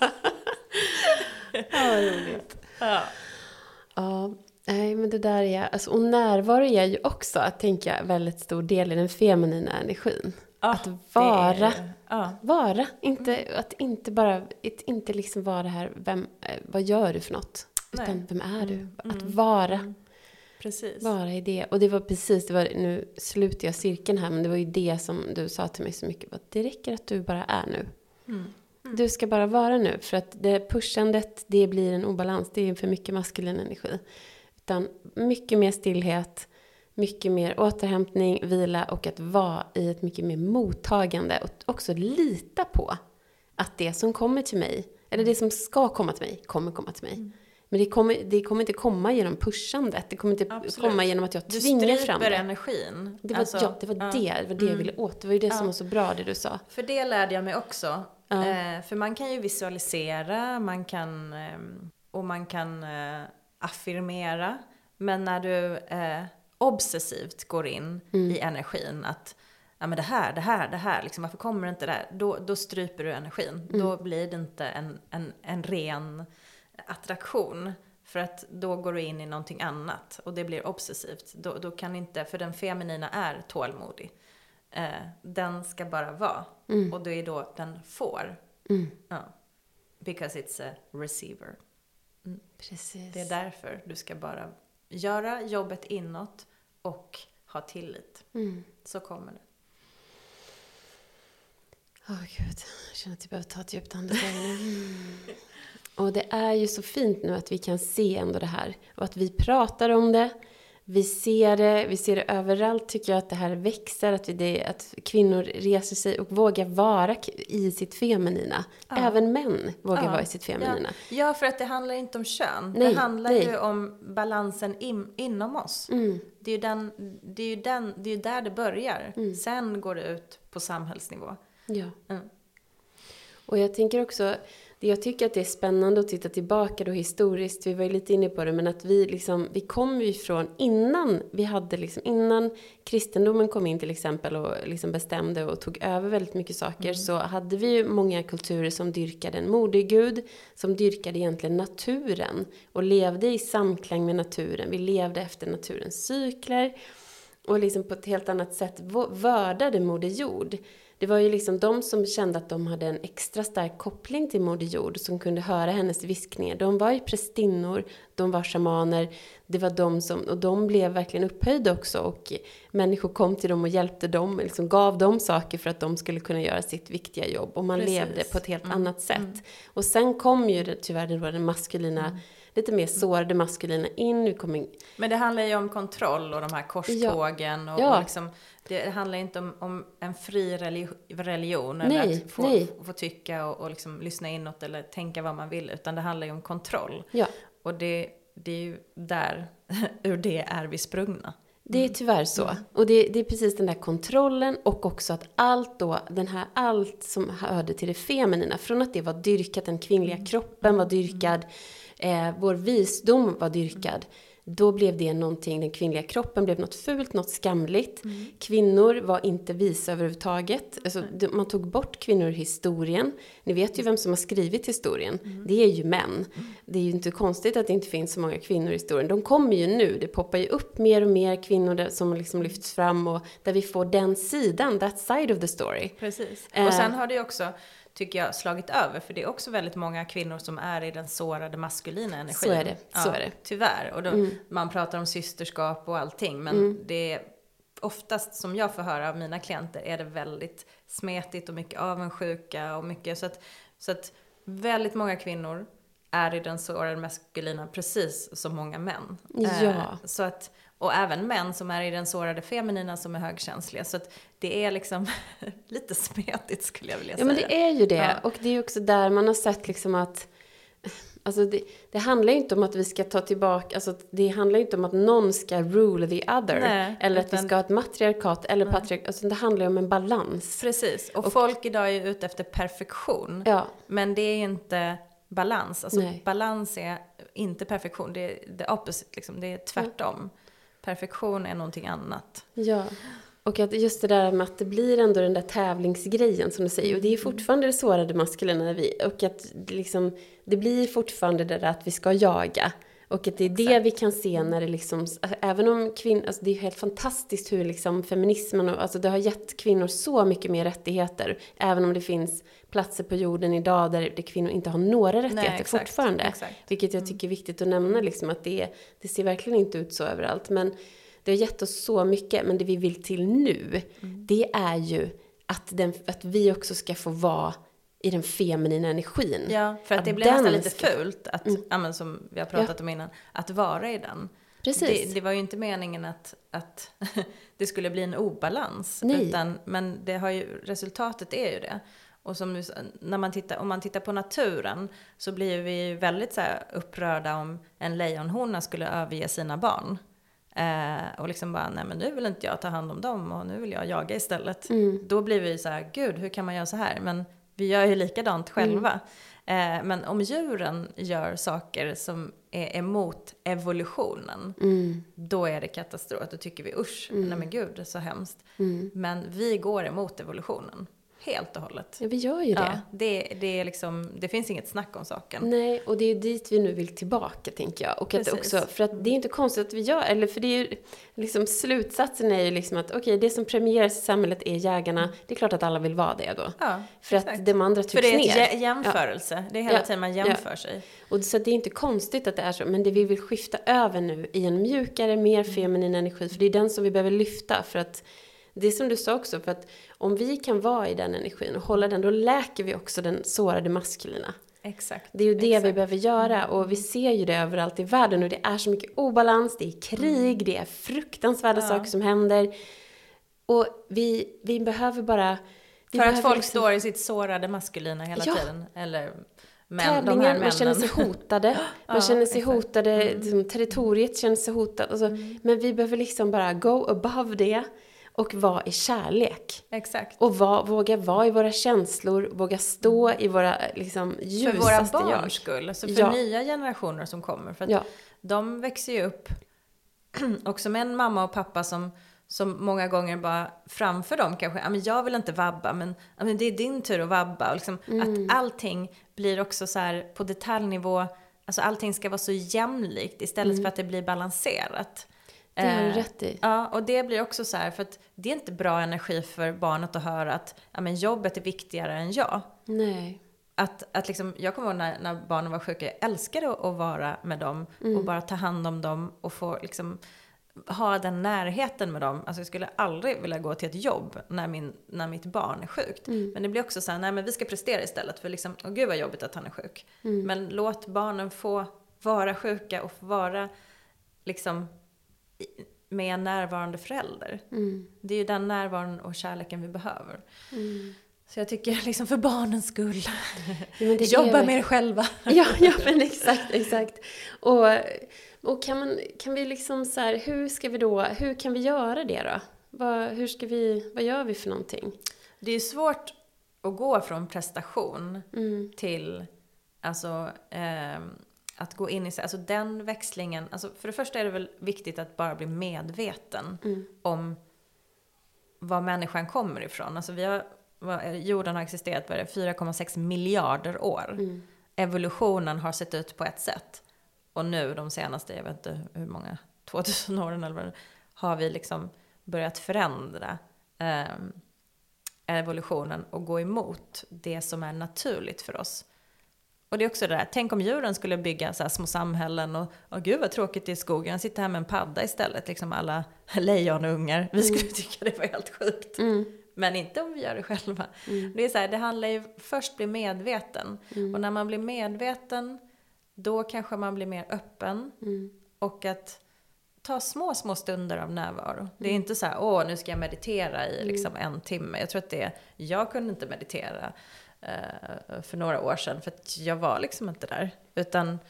Ja, vad roligt. Ja. Ja, nej, men det där är... Alltså, och närvaro är ju också, att tänka, väldigt stor del i den feminina energin. Att vara. Vara. Att inte bara... Inte liksom vara här, vad gör du för något? Utan vem är du? Att vara. Precis. Vara i det. Och det var precis, nu slutar jag cirkeln här, men det var ju det som du sa till mig så mycket. Att det räcker att du bara är nu. Du ska bara vara nu. För att det pushandet, det blir en obalans. Det är för mycket maskulin energi. Utan mycket mer stillhet. Mycket mer återhämtning, vila. Och att vara i ett mycket mer mottagande. Och också lita på att det som kommer till mig, eller det som ska komma till mig, kommer komma till mig. Men det kommer inte komma genom pushandet. Det kommer inte komma genom att jag tvingar fram det. Du stryper energin. Det var det jag ville åt. Det var ju det som var så bra, det du sa. För det lärde jag mig också. För man kan ju visualisera, man kan affirmera. Men när du obsessivt går in i energin, att ja, men det här, liksom, varför kommer det inte där? Då stryper du energin. Då blir det inte en ren attraktion. För att då går du in i någonting annat. Och det blir obsessivt. Då kan inte, för den feminina är tålmodig. Den ska bara vara. Och det är då den får. Because it's a receiver. Precis. Det är därför du ska bara göra jobbet inåt och ha tillit. Så kommer det. Gud, jag känner att jag behöver ta ett djupt andetag nu. Och det är ju så fint nu att vi kan se ändå det här. Och att vi pratar om det. Vi ser det överallt, tycker jag, att det här växer. Att kvinnor reser sig och vågar vara i sitt feminina. Även män vågar vara i sitt feminina. Ja, för att det handlar inte om kön. Nej, det handlar ju om balansen inom oss. Det är ju där det börjar. Sen går det ut på samhällsnivå. Ja. Och jag tänker också... Jag tycker att det är spännande att titta tillbaka då historiskt. Vi var ju lite inne på det, men att vi kom ju ifrån innan kristendomen kom in till exempel och liksom bestämde och tog över väldigt mycket saker, så hade vi ju många kulturer som dyrkade en modergud, som dyrkade egentligen naturen och levde i samklang med naturen. Vi levde efter naturens cykler och liksom på ett helt annat sätt vördade Moder Jord. Det var ju liksom de som kände att de hade en extra stark koppling till Moder Jord, som kunde höra hennes viskningar. De var ju prästinnor, de var shamaner. Det var och de blev verkligen upphöjda också. Och människor kom till dem och hjälpte dem, liksom gav dem saker för att de skulle kunna göra sitt viktiga jobb. Och man levde på ett helt annat sätt. Och sen kom ju tyvärr den maskulina, lite mer sårade maskulina in. Men det handlar ju om kontroll och de här korstågen. Och liksom, det handlar inte om en fri religion. Eller att få tycka och liksom lyssna inåt eller tänka vad man vill. Utan det handlar ju om kontroll. Ja. Och det är ju ur det är vi sprungna. Det är tyvärr så. Och det är precis den där kontrollen, och också att allt som hörde till det feminina, från att det var dyrkat, den kvinnliga kroppen var dyrkad, vår visdom var dyrkad. Då blev det någonting, den kvinnliga kroppen blev något fult, något skamligt. Kvinnor var inte visa överhuvudtaget. Alltså, man tog bort kvinnor ur historien. Ni vet ju vem som har skrivit historien. Det är ju män. Det är ju inte konstigt att det inte finns så många kvinnor i historien. De kommer ju nu. Det poppar ju upp mer och mer kvinnor som liksom lyfts fram. Och där vi får den sidan, that side of the story. Precis. Och sen har det också, tycker jag, slagit över. För det är också väldigt många kvinnor som är i den sårade maskulina energin. Så är det. Tyvärr. Och man pratar om systerskap och allting. Men det är oftast, som jag får höra av mina klienter, är det väldigt smetigt och mycket avundsjuka. Och mycket, så att väldigt många kvinnor är i den sårade maskulina, precis som många män. Ja. Och även män som är i den sårade feminina, som är högkänsliga. Så att det är liksom lite smetigt, skulle jag vilja säga. Ja, men det är ju det. Ja. Och det är också där man har sett liksom att Alltså det handlar ju inte om att vi ska ta tillbaka, alltså det handlar ju inte om att någon ska rule the other. Nej, eller att vi ska ha ett matriarkat eller patriarkat. Alltså det handlar ju om en balans. Precis, och folk idag är ju ute efter perfektion. Ja. Men det är inte balans. Alltså Nej. balans är inte perfektion, det är the opposite liksom. Det är tvärtom. Perfektion är någonting annat. Ja, och att just det där med att det blir ändå den där tävlingsgrejen som du säger. Och det är fortfarande det sårade maskulina och att liksom, det blir fortfarande det där att vi ska jaga. Och att det är det vi kan se när det liksom, även om kvinnor, alltså det är helt fantastiskt hur liksom feminismen, alltså det har gett kvinnor så mycket mer rättigheter. Även om det finns platser på jorden idag där kvinnor inte har några rättigheter fortfarande. Exakt. Vilket jag tycker är viktigt att nämna liksom, att det ser verkligen inte ut så överallt. Men det har gett oss så mycket, men det vi vill till nu, det är ju att vi också ska få vara i den feminina energin. Ja, för att det blir nästan lite fult, att, som vi har pratat om innan, att vara i den. Precis. Det var ju inte meningen att det skulle bli en obalans. Men det har ju, resultatet är ju det. Och som om man tittar på naturen så blir vi väldigt så här upprörda om en lejonhona skulle överge sina barn. Och liksom bara, nej men nu vill inte jag ta hand om dem och nu vill jag jaga istället. Då blir vi så här, gud hur kan man göra så här? Men vi gör ju likadant själva. Men om djuren gör saker som är emot evolutionen, då är det katastrof. Då tycker vi, usch, nej men gud, det är så hemskt. Men vi går emot evolutionen. Helt och hållet. Ja, vi gör ju det. Det är liksom, det finns inget snack om saken. Nej, och det är dit vi nu vill tillbaka, tänker jag. Och att också, för att det är inte konstigt att vi gör, eller för det är ju liksom, slutsatsen är ju liksom att okej, det som premieras i samhället är jägarna. Det är klart att alla vill vara det då. Ja, för att de andra trycks ner. För det är jämförelse. Det är hela tiden man jämför sig. Och så det är inte konstigt att det är så. Men det vi vill skifta över nu i en mjukare, mer feminin energi. För det är den som vi behöver lyfta. För att det är som du sa också, för att om vi kan vara i den energin och hålla den, då läker vi också den sårade maskulina. Exakt. Det är ju det vi behöver göra, och vi ser ju det överallt i världen, och det är så mycket obalans, det är krig, det är fruktansvärda saker som händer. Och vi behöver bara... För att folk liksom står i sitt sårade maskulina hela tiden, eller... Tävlingen, man känner sig hotade. Man känner sig hotade, liksom, territoriet känner sig hotat. Alltså, men vi behöver liksom bara go above det och vara i kärlek. Exakt. Och våga vara i våra känslor, våga stå i våra liksom, ljusaste för våra barns skull, alltså för nya generationer som kommer. För att de växer ju upp också med en mamma och pappa som många gånger bara framför dem kanske, men jag vill inte vabba, men det är din tur att vabba. Och liksom, att allting blir också så här på detaljnivå, alltså allting ska vara så jämlikt istället för att det blir balanserat. Det har du rätt i. Ja, och det blir också så här, för att det är inte bra energi för barnet att höra att jobbet är viktigare än jag. Nej. Att liksom, jag kommer ihåg när barnen var sjuka, jag älskade att vara med dem och bara ta hand om dem och få liksom ha den närheten med dem. Alltså jag skulle aldrig vilja gå till ett jobb när mitt barn är sjukt. Men det blir också så här, nej men vi ska prestera istället för liksom, gud vad jobbigt att han är sjuk. Men låt barnen få vara sjuka och få vara liksom med en närvarande förälder. Det är ju den närvaron och kärleken vi behöver. Så jag tycker liksom för barnens skull, jobba med er själva. Ja, men exakt. Och kan vi liksom så här, hur kan vi göra det då? Vad gör vi för någonting? Det är svårt att gå från prestation till alltså att gå in i sig, alltså den växlingen, alltså för det första är det väl viktigt att bara bli medveten om var människan kommer ifrån. Alltså jorden har existerat 4,6 miljarder år. Evolutionen har sett ut på ett sätt. Och nu de senaste, jag vet inte hur många, 2000 åren eller vad, har vi liksom börjat förändra evolutionen och gå emot det som är naturligt för oss. Och det är också det där, tänk om djuren skulle bygga så här små samhällen och gud vad tråkigt i skogen, jag sitter här med en padda istället, liksom alla lejonungar. Vi skulle tycka det var helt sjukt. Men inte om vi gör det själva. Det är så här, det handlar ju först bli medveten. Och när man blir medveten, då kanske man blir mer öppen. Och att ta små stunder av närvaro. Det är inte så här, nu ska jag meditera i liksom 1 timme. Jag tror att jag kunde inte meditera för några år sedan. För att jag var liksom inte där. Utan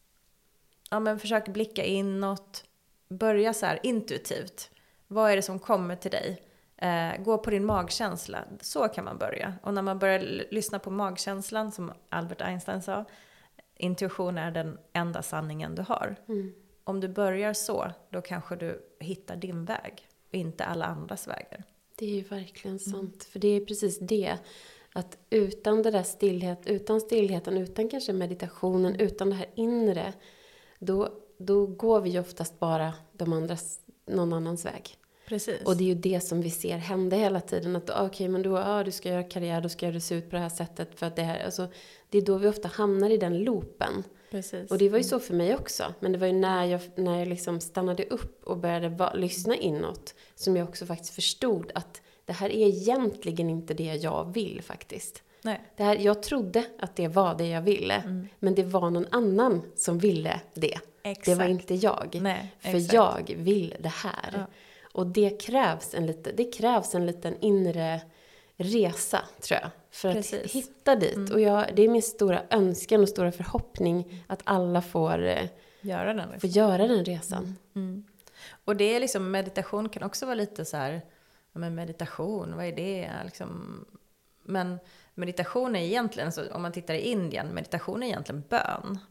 försök blicka inåt. Börja så här intuitivt. Vad är det som kommer till dig? Gå på din magkänsla. Så kan man börja. Och när man börjar lyssna på magkänslan, som Albert Einstein sa, intuition är den enda sanningen du har. Om du börjar så, då kanske du hittar din väg och inte alla andras vägar. Det är ju verkligen sant. För det är precis det. Att utan det där stillheten, utan kanske meditationen, utan det här inre, då går vi ju oftast bara någon annans väg. Precis. Och det är ju det som vi ser hända hela tiden. Att men du ska göra karriär, då ska det se ut på det här sättet. För att det är då vi ofta hamnar i den loopen. Precis. Och det var ju så för mig också. Men det var ju när jag liksom stannade upp och började lyssna inåt, som jag också faktiskt förstod att det här är egentligen inte det jag vill faktiskt. Nej. Jag trodde att det var det jag ville. Men det var någon annan som ville det. Exakt. Det var inte jag. Nej, för exakt. jag vill det här. Ja. Och det krävs en liten inre resa, tror jag. För att hitta dit. Och det är min stora önskan och stora förhoppning att alla får göra den resan. Och det är liksom, meditation kan också vara lite så här, men meditation, vad är det? Liksom, men meditation är egentligen, så om man tittar i Indien, meditation är egentligen bön.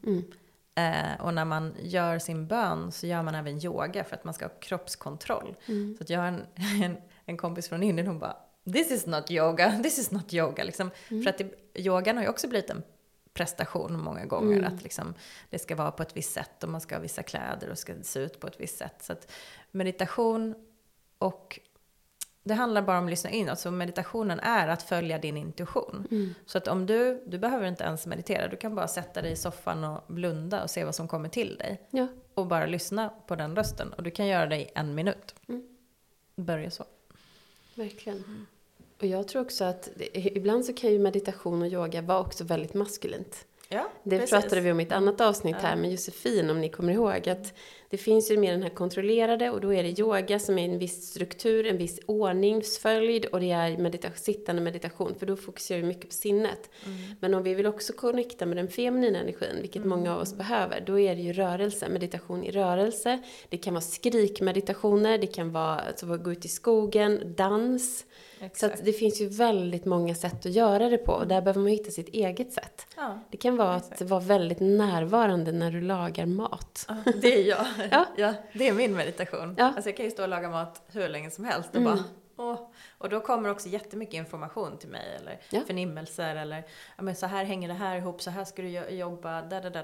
Och när man gör sin bön så gör man även yoga för att man ska ha kroppskontroll. Så att jag har en kompis från Indien, hon bara, this is not yoga. Liksom. För att yogan har ju också blivit en prestation många gånger. Att liksom, det ska vara på ett visst sätt och man ska ha vissa kläder och ska se ut på ett visst sätt. Så att meditation, och det handlar bara om att lyssna inåt. Så meditationen är att följa din intuition. Så att om du behöver inte ens meditera. Du kan bara sätta dig i soffan och blunda och se vad som kommer till dig. Ja. Och bara lyssna på den rösten. Och du kan göra det i 1 minut. Börja så. Verkligen. Och jag tror också att ibland så kan ju meditation och yoga vara också väldigt maskulint. Ja, det precis. pratade vi om i ett annat avsnitt här med Josefin, om ni kommer ihåg. Att det finns ju mer den här kontrollerade, och då är det yoga som är en viss struktur, en viss ordningsföljd, och det är sittande meditation, för då fokuserar vi mycket på sinnet. Men om vi vill också connecta med den feminina energin, vilket många av oss behöver, då är det ju rörelse, meditation i rörelse. Det kan vara skrikmeditationer, det kan vara att gå ut i skogen, dans. Exakt. Så att det finns ju väldigt många sätt att göra det på, och där behöver man hitta sitt eget sätt. Ja, det kan vara att vara väldigt närvarande när du lagar mat. Ja, det är jag. Ja. Det är min meditation. Ja. Alltså jag kan ju stå och laga mat hur länge som helst och bara, och då kommer också jättemycket information till mig, eller förnimmelser, eller men så här hänger det här ihop, så här ska du jobba,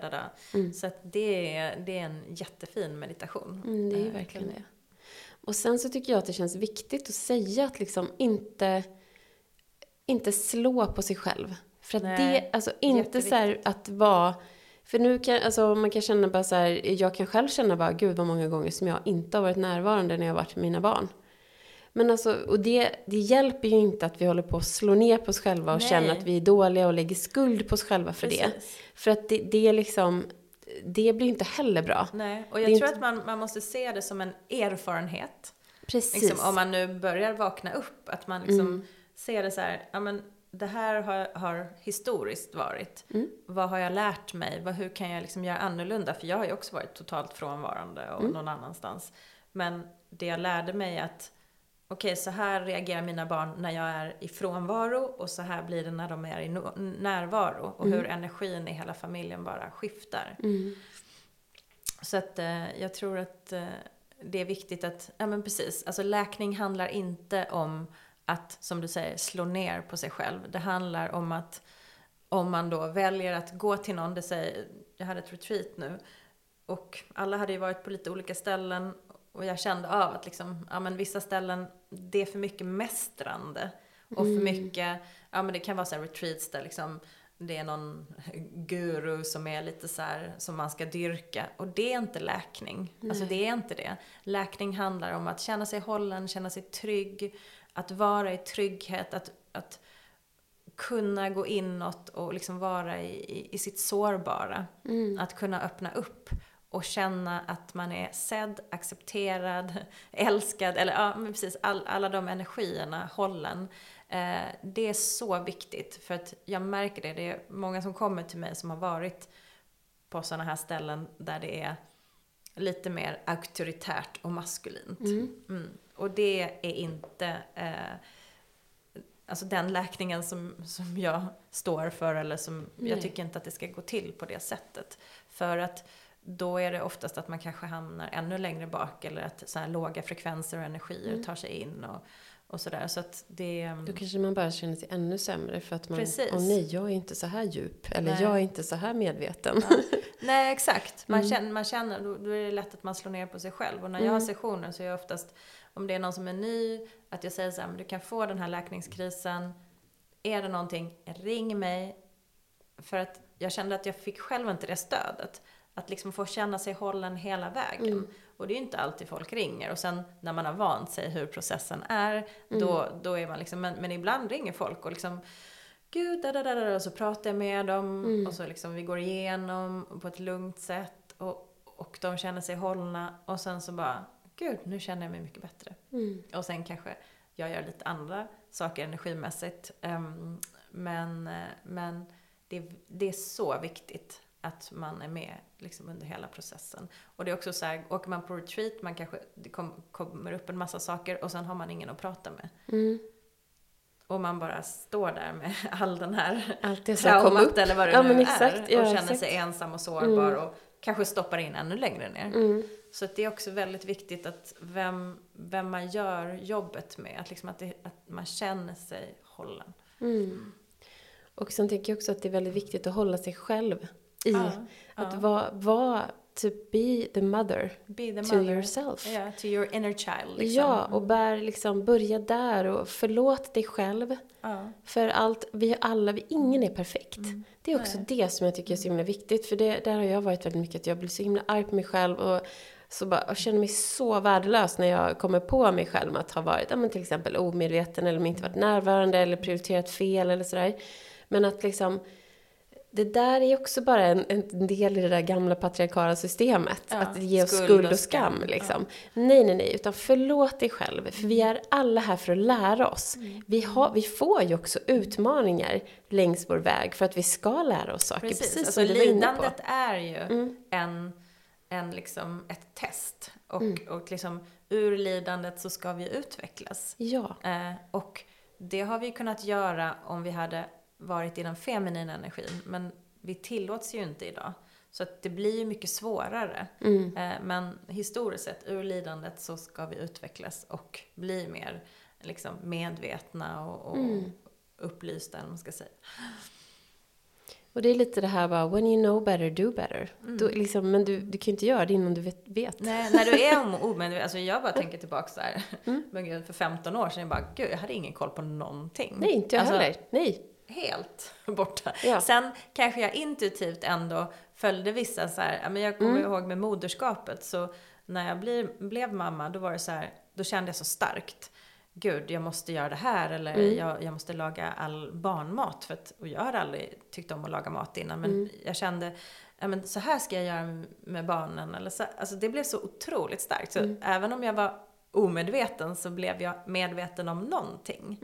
Så att det är en jättefin meditation. Det är ju verkligen det. Och sen så tycker jag att det känns viktigt att säga att liksom inte slå på sig själv. För att det, alltså inte så här att vara, för nu kan, alltså man kan känna bara så här, jag kan själv känna bara, gud vad många gånger som jag inte har varit närvarande när jag har varit med mina barn. Men alltså, och det hjälper ju inte att vi håller på att slå ner på oss själva och känna att vi är dåliga och lägger skuld på oss själva för det. För att det är liksom, det blir inte heller bra. Nej, och jag tror att man måste se det som en erfarenhet. Precis. Liksom, om man nu börjar vakna upp, att man liksom ser det så här, ja men det här har historiskt varit. Vad har jag lärt mig? Hur kan jag liksom göra annorlunda? För jag har ju också varit totalt frånvarande och någon annanstans. Men det jag lärde mig att okej, så här reagerar mina barn när jag är i frånvaro, och så här blir det när de är i närvaro. Och hur energin i hela familjen bara skiftar. Så att jag tror att det är viktigt att, ja men precis, alltså läkning handlar inte om att, som du säger, slå ner på sig själv. Det handlar om att om man då väljer att gå till någon, det säger, jag hade ett retreat nu, och alla hade ju varit på lite olika ställen, och jag kände av att liksom, ja men vissa ställen, det är för mycket mästrande och för mycket, ja men det kan vara så här retreats där liksom det är någon guru som är lite så här, som man ska dyrka, och det är inte läkning. Alltså det är inte det. Läkning handlar om att känna sig hållen, känna sig trygg, att vara i trygghet, att kunna gå inåt och liksom vara i sitt sårbara. Att kunna öppna upp och känna att man är sedd, accepterad, älskad, eller ja, men precis alla de energierna, hållen. Det är så viktigt, för att jag märker det. Det är många som kommer till mig som har varit på sådana här ställen där det är lite mer auktoritärt och maskulint. Och det är inte alltså den läkningen som jag står för, eller som jag tycker inte att det ska gå till på det sättet. För att då är det oftast att man kanske hamnar ännu längre bak, eller att så här låga frekvenser och energier tar sig in och sådär. Så att det... Då kanske man bara känner sig ännu sämre för att man, Precis. jag är inte så här djup, eller jag är inte så här medveten. Ja. Nej, exakt. Man känner, då är det lätt att man slår ner på sig själv. Och när jag har sessioner så är jag oftast, om det är någon som är ny, att jag säger så här, men du kan få den här läkningskrisen. Är det någonting, ring mig. För att jag kände att jag fick själv inte det stödet. Att liksom få känna sig hållen hela vägen. Och det är ju inte alltid folk ringer. Och sen när man har vant sig hur processen är, då är man liksom, men ibland ringer folk och liksom, gud, och så pratar jag med dem. Och så liksom vi går igenom på ett lugnt sätt. Och de känner sig hållna. Och sen så bara, gud, nu känner jag mig mycket bättre. Och sen kanske jag gör lite andra saker energimässigt. Men det är så viktigt att man är med liksom under hela processen. Och det är också så här, åker man på retreat, det kommer upp en massa saker och sen har man ingen att prata med. Och man bara står där med all den här traumat eller vad det nu är. Och känner sig ensam och sårbar och kanske stoppar in ännu längre ner. Så att det är också väldigt viktigt att vem man gör jobbet med. Att, liksom att man känner sig hållen. Och sen tänker jag också att det är väldigt viktigt att hålla sig själv i. Att vara to be the mother to yourself. Yeah, to your inner child. Liksom. Ja, och börja där och förlåt dig själv. För allt, ingen är perfekt. Det är också det som jag tycker är så himla viktigt. För där har jag varit väldigt mycket, att jag blir så himla arg på mig själv och känner mig så värdelös när jag kommer på mig själv med att ha varit till exempel omedveten eller inte varit närvarande eller prioriterat fel eller sådär. Men att liksom, det där är också bara en del i det där gamla patriarkala systemet. Att ge oss skuld och skam. Liksom. Nej. Utan förlåt dig själv. För vi är alla här för att lära oss. Vi får ju också utmaningar längs vår väg för att vi ska lära oss saker. Precis alltså, som du var inne på. Lidandet är ju liksom ett test. Och liksom, ur lidandet så ska vi utvecklas. Ja. Och det har vi kunnat göra om vi hade varit i den feminina energin, men vi tillåts ju inte idag. Så att det blir ju mycket svårare. Men historiskt sett, ur lidandet så ska vi utvecklas och bli mer liksom medvetna och upplysta, eller man ska säga. Och det är lite det här bara, when you know better, do better. Då, liksom, men du kan ju inte göra det innan du vet. Nej, när du är alltså jag bara tänker tillbaka så här. Men gud, för 15 år sedan, jag bara, gud, jag hade ingen koll på någonting. Nej, inte jag heller. Nej. Helt borta. Ja. Sen kanske jag intuitivt ändå följde vissa så här, men jag kommer ihåg med moderskapet, så när jag blev mamma, då var det så här, då kände jag så starkt, gud, jag måste göra det här, eller jag måste laga all barnmat, och jag har aldrig tyckt om att laga mat innan, men jag kände, men så här ska jag göra med barnen, eller så, alltså det blev så otroligt starkt, så även om jag var omedveten så blev jag medveten om någonting.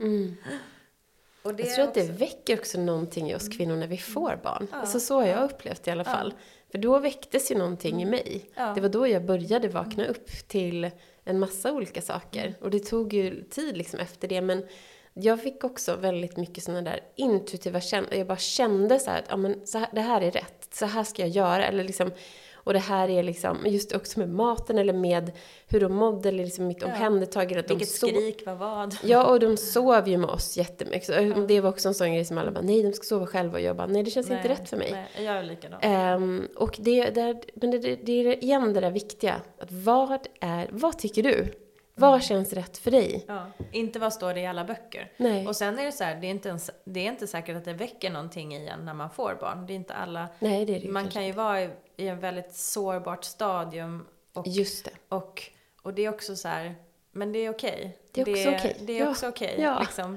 Och det jag tror att det väcker också någonting i oss kvinnor när vi får barn. Alltså så har jag upplevt i alla fall. För då väcktes ju någonting i mig. Det var då jag började vakna upp till en massa olika saker. Och det tog ju tid liksom efter det. Men jag fick också väldigt mycket sådana där intuitiva känslor. Jag bara kände så här att det här är rätt. Så här ska jag göra. Eller liksom, och det här är liksom, just också med maten eller med hur de mådde, eller liksom mitt omhändertagande. Vilket skrik var vad? Ja, och de sov ju med oss jättemycket. Det var också en sån grej som alla bara, nej, de ska sova själva. Och jag bara, nej, det känns inte rätt för mig. Nej, jag är likadan. Och det är igen det där viktiga. Att vad tycker du? Vad känns rätt för dig? Ja, inte vad står det i alla böcker. Nej. Och sen är det så här, det är inte säkert att det väcker någonting igen när man får barn. Det är inte alla. Nej, det är det man kan ju vara i en väldigt sårbart stadium. Just det. Och det är också så här, men det är okej. Det är också okej. Det är också okej. Ja. Liksom.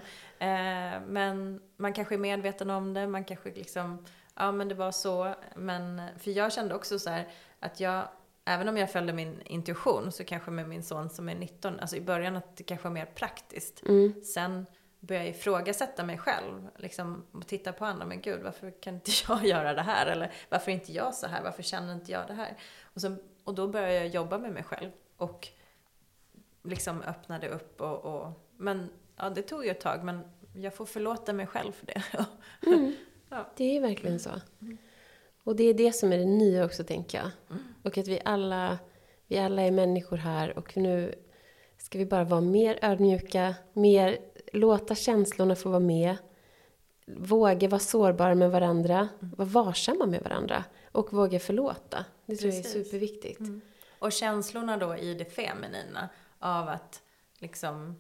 Men man kanske är medveten om det. Man kanske liksom, men det var så. Men, för jag kände också så här att även om jag följde min intuition, så kanske med min son som är 19, alltså i början att det kanske var mer praktiskt. Sen börjar ifrågasätta mig själv. Liksom, och titta på andra. Men gud, varför kan inte jag göra det här? Eller varför är inte jag så här? Varför känner inte jag det här? Och då började jag jobba med mig själv. Och liksom öppnade upp. Men ja, det tog ju ett tag. Men jag får förlåta mig själv för det. Ja. Det är verkligen så. Och det är det som är det nya också, tänker jag. Och att vi alla är människor här. Och nu ska vi bara vara mer ödmjuka. Mer låta känslorna få vara med. Våga vara sårbara med varandra. Vara varsamma med varandra. Och våga förlåta. Det tror jag är superviktigt. Och känslorna då i det feminina. Av att liksom...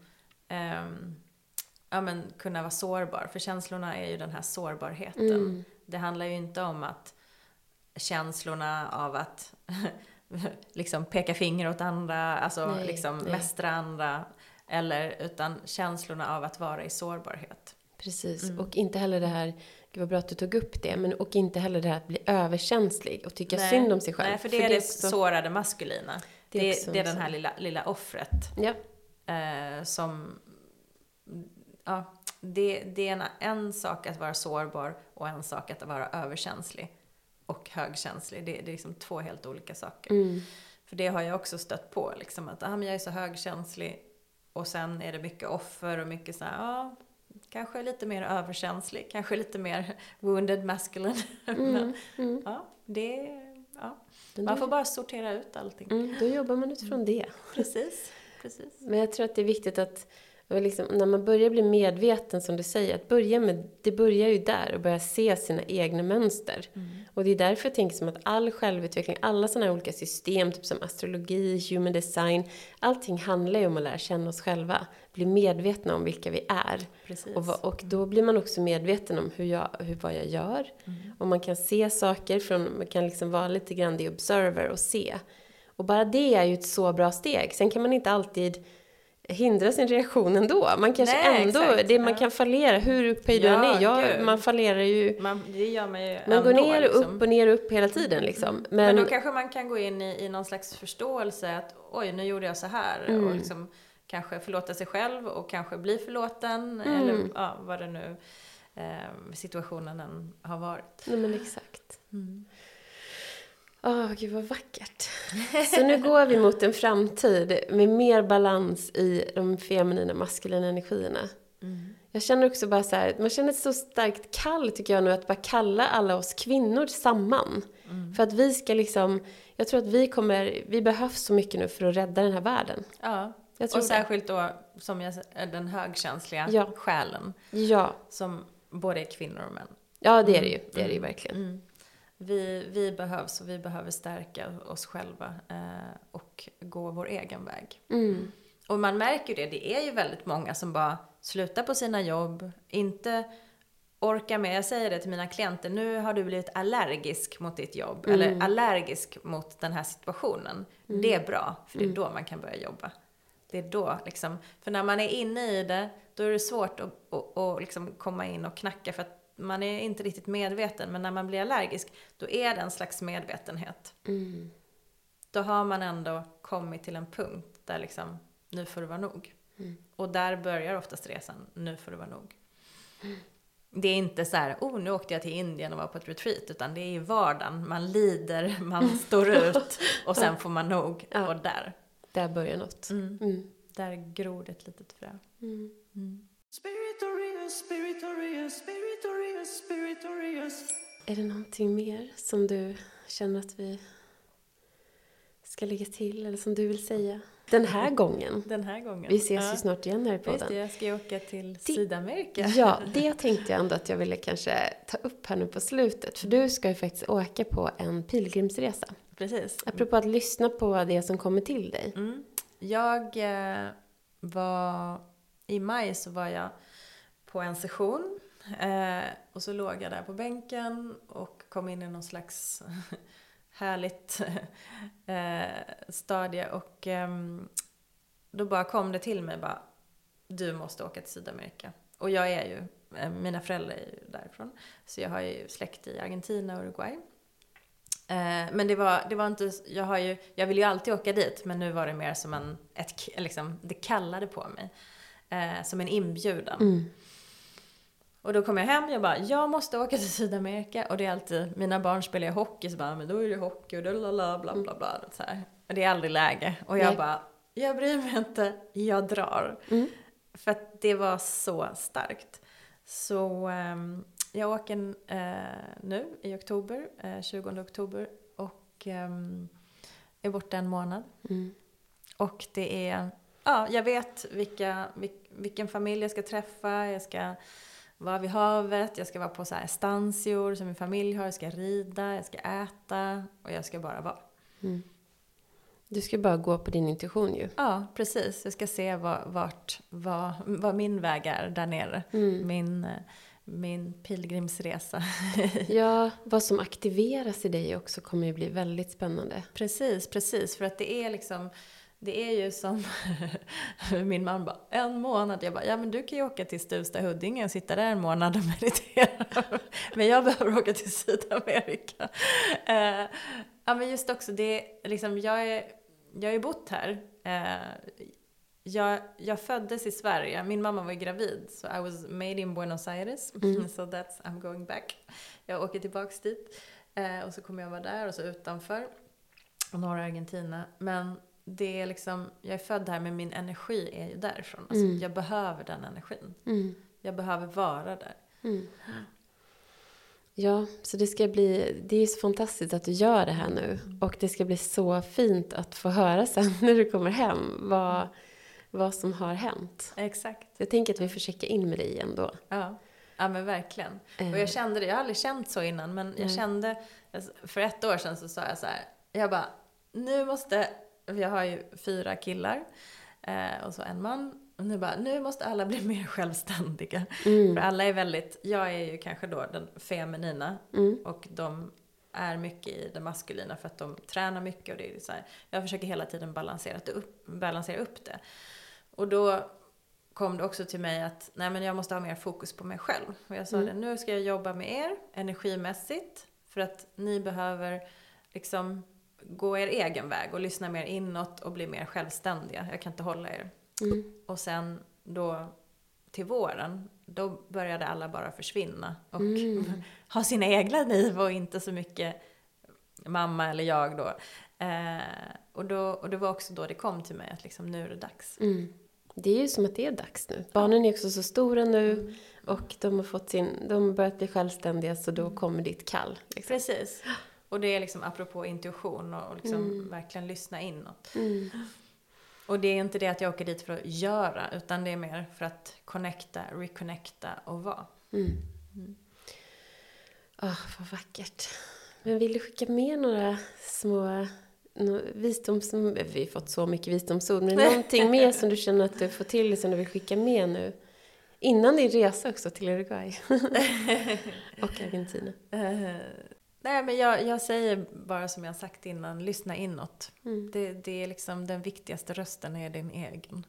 kunna vara sårbar. För känslorna är ju den här sårbarheten. Det handlar ju inte om att känslorna av att liksom peka finger åt andra, alltså mästra andra, utan känslorna av att vara i sårbarhet. Precis, och inte heller det här, det var bra att du tog upp det, och inte heller det här att bli överkänslig och tycka synd om sig själv. Nej, för det är det sårade maskulina. Det är den här lilla offret. Ja. Som... Ja, det är en sak att vara sårbar och en sak att vara överkänslig och högkänslig. Det är liksom 2 helt olika saker. För det har jag också stött på. Liksom, att men jag är så högkänslig och sen är det mycket offer och mycket så här, kanske lite mer överkänslig. Kanske lite mer wounded masculine. Man får bara sortera ut allting. Då jobbar man utifrån det. Precis. Men jag tror att det är viktigt att liksom, när man börjar bli medveten, som du säger, att det börjar ju där och börja se sina egna mönster. Och det är därför jag tänker som att all självutveckling, alla sådana här olika system, typ som astrologi, human design, allting handlar ju om att lära känna oss själva, bli medvetna om vilka vi är. Precis. Och då blir man också medveten om vad jag gör. Och man kan se saker, man kan liksom vara lite grann the observer och se. Och bara det är ju ett så bra steg. Sen kan man inte alltid hindra sin reaktion ändå. Man kanske man kan fallera. Hur upphöjd du än är. Man fallerar ju. Det gör man ju. Man går ner liksom. Upp och ner och upp hela tiden liksom. Men då kanske man kan gå in i någon slags förståelse att oj, nu gjorde jag så här. Och liksom kanske förlåta sig själv och kanske bli förlåten. Eller vad det nu situationen än har varit. Nej, men exakt. Gud vad vackert. Så nu går vi mot en framtid med mer balans i de feminina, maskulina energierna. Jag känner också bara så här, man känner ett så starkt kall, tycker jag nu, att bara kalla alla oss kvinnor samman. För att vi ska liksom, jag tror att vi behövs så mycket nu för att rädda den här världen. Ja, och särskilt då, som jag säger, den högkänsliga själen. Ja. Som både är kvinnor och män. Ja, det är det ju. Det är det ju verkligen. Vi behövs och vi behöver stärka oss själva och gå vår egen väg. Och man märker ju det är ju väldigt många som bara slutar på sina jobb, inte orkar med. Jag säger det till mina klienter, nu har du blivit allergisk mot ditt jobb eller allergisk mot den här situationen. Det är bra, för det är då man kan börja jobba. Det är då liksom, för när man är inne i det, då är det svårt att liksom komma in och knacka, för att man är inte riktigt medveten. Men när man blir allergisk, då är det en slags medvetenhet. Då har man ändå kommit till en punkt där liksom, nu får det vara nog. Och där börjar oftast resan, nu får det vara nog. Det är inte så här, nu åkte jag till Indien och var på ett retreat. Utan det är i vardagen, man lider, man står ut och sen får man nog. Och där börjar något. Där gror ett litet frö. Är det någonting mer som du känner att vi ska lägga till, eller som du vill säga den här gången? Vi ses ju snart igen här i podden. Visst, jag ska åka till Sydamerika. Ja, det tänkte jag ändå att jag ville kanske ta upp här nu på slutet. För du ska ju faktiskt åka på en pilgrimsresa. Precis. Apropå att lyssna på det som kommer till dig. Jag i maj så var jag på en session. Och så låg jag där på bänken och kom in i någon slags härligt stadie. Och då bara kom det till mig, bara, du måste åka till Sydamerika. Och jag är ju, mina föräldrar är ju därifrån. Så jag har ju släkt i Argentina och Uruguay. Men det var inte, jag vill ju alltid åka dit, men nu var det mer som det kallade på mig. som en inbjudan. Och då kom jag hem och jag bara, jag måste åka till Sydamerika. Och det är alltid, mina barn spelar hockey, så bara, men då är det hockey och bla bla bla. Så här. Och det är aldrig läge. Och jag bara, jag bryr mig inte, jag drar. För att det var så starkt. Så jag åker nu i oktober, 20 oktober. Och är borta en månad. Och det är, jag vet vilken familj jag ska träffa. Jag ska vara vid havet, jag ska vara på så här stansior som min familj har. Jag ska rida, jag ska äta och jag ska bara vara. Du ska bara gå på din intuition ju. Ja, precis. Jag ska se vad min väg är där nere. Min pilgrimsresa. Ja, vad som aktiveras i dig också kommer ju bli väldigt spännande. Precis. För att det är liksom, det är ju som min man bara, en månad. Jag bara, ja men du kan ju åka till Stuvsta Huddinge och sitta där en månad och meditera. Men jag behöver åka till Sydamerika. Ja men just också, det är liksom, jag har ju bott här. Jag föddes i Sverige. Min mamma var ju gravid. Så I was made in Buenos Aires. So I'm going back. Jag åker tillbaks dit. Och så kommer jag vara där och så utanför. Och norra Argentina. Men det är liksom, jag är född här men min energi är ju därifrån. Alltså, jag behöver den energin. Jag behöver vara där. Ja, så det är så fantastiskt att du gör det här nu. Och det ska bli så fint att få höra sen när du kommer hem vad som har hänt. Exakt. Jag tänker att vi får checka in med dig igen då. Ja men verkligen. Och jag kände det, jag har aldrig känt så innan. Men jag kände, för 1 år sedan så sa jag så här. Jag bara, jag har ju 4 killar och så en man. Och nu måste alla bli mer självständiga. För alla är väldigt, jag är ju kanske då den feminina. Och de är mycket i det maskulina för att de tränar mycket. Och det är så här, jag försöker hela tiden balansera upp det. Och då kom det också till mig att nej, men jag måste ha mer fokus på mig själv. Och jag sa det, nu ska jag jobba med er energimässigt. För att ni behöver liksom gå er egen väg och lyssna mer inåt och bli mer självständiga. Jag kan inte hålla er. Och sen då till våren, då började alla bara försvinna och ha sina egna liv och inte så mycket mamma eller jag då. Och det var också då det kom till mig att liksom, nu är det dags. Det är ju som att det är dags nu. Barnen är också så stora nu och de har börjat bli självständiga, så då kommer ditt kall. Liksom. Precis. Och det är liksom apropå intuition och liksom verkligen lyssna inåt. Och det är inte det att jag åker dit för att göra, utan det är mer för att reconnecta och vara. Vad vackert. Men vill du skicka med några små visdomsord? Vi har fått så mycket visdomsord, men någonting mer som du känner att du får till, som du vill skicka med nu? Innan din resa också till Uruguay och Argentina. Nej, men jag säger bara som jag sagt innan, lyssna inåt. Det är liksom den viktigaste rösten är din egen.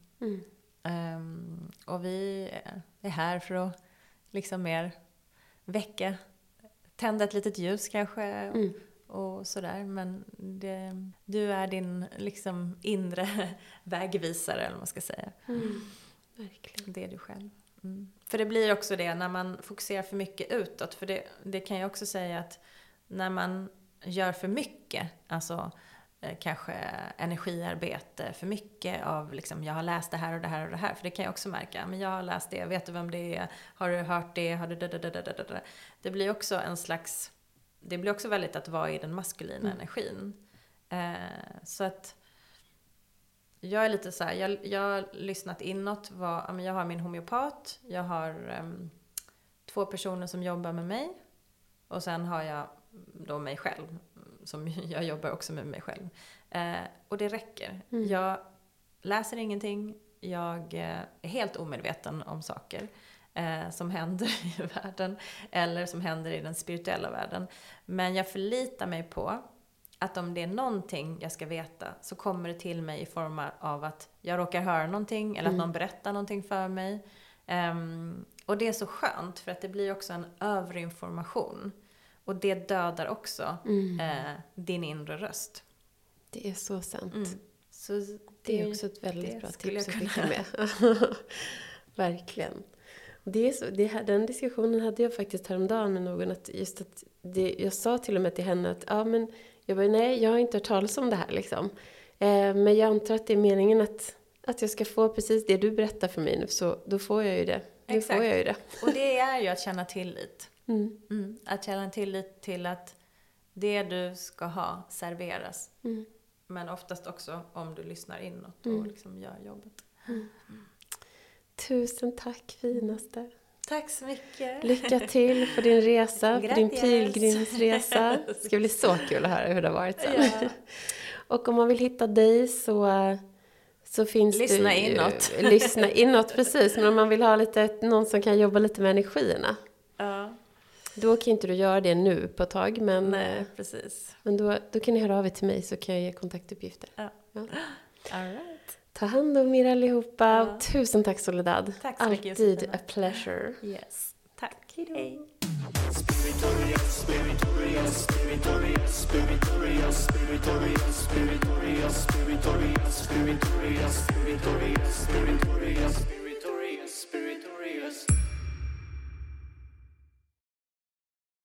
Och vi är här för att liksom mer tända ett litet ljus kanske och sådär. Men du är din liksom inre vägvisare, eller vad man ska säga. Verkligen. Det är du själv. För det blir också det när man fokuserar för mycket utåt. För det kan jag också säga att när man gör för mycket, alltså kanske energiarbete, för mycket av liksom, jag har läst det här och det här och det här. För det kan jag också märka, men jag har läst det, vet du vem det är, har du hört det, har du det blir också det blir också väldigt att vara i den maskulina energin. Så att jag är lite så här, jag har lyssnat inåt, jag har min homeopat, jag har 2 personer som jobbar med mig, och sen har jag då mig själv, som jag jobbar också med mig själv. Och det räcker. Jag läser ingenting. Jag är helt omedveten om saker som händer i världen. Eller som händer i den spirituella världen. Men jag förlitar mig på att om det är någonting jag ska veta, så kommer det till mig i form av att jag råkar höra någonting. Eller att någon berättar någonting för mig. Och det är så skönt, för att det blir också en överinformation. Och det dödar också din inre röst. Det är så sant. Så det är också ett väldigt bra tips att skicka med. Verkligen. Det är så, den diskussionen hade jag faktiskt häromdagen med någon. Jag sa till och med till henne att nej, jag har inte hört talas om det här liksom. Men jag antar att det är meningen att jag ska få precis det du berättar för mig nu. Så då får jag ju det. Exakt. Får jag ju det. Och det är ju att känna tillit. Att känna tillit till att det du ska ha serveras. Men oftast också om du lyssnar inåt och liksom gör jobbet. Tusen tack, finaste. Tack så mycket. Lycka till för din resa, för din Gracias. pilgrimsresa. Det ska bli så kul att höra hur det har varit sen. Ja. Och om man vill hitta dig så finns Lyssna det ju... inåt. Lyssna inåt, precis. Men om man vill ha någon som kan jobba lite med energierna. Ja. Då kan inte du göra det nu på ett tag. Men, Nej, precis. men då kan ni höra av er till mig så kan jag ge kontaktuppgifter. Ja. Ja. All right. Ta hand om er allihopa. Ja. Och tusen tack Soledad. Tack så mycket, Alltid Josefina. a pleasure. Yes. Tack. Hej. Spiritorious, spiritorious, spiritorious, spiritorious, spiritorious, spiritorious, spiritorious, spiritorious, spiritorious, spiritorious.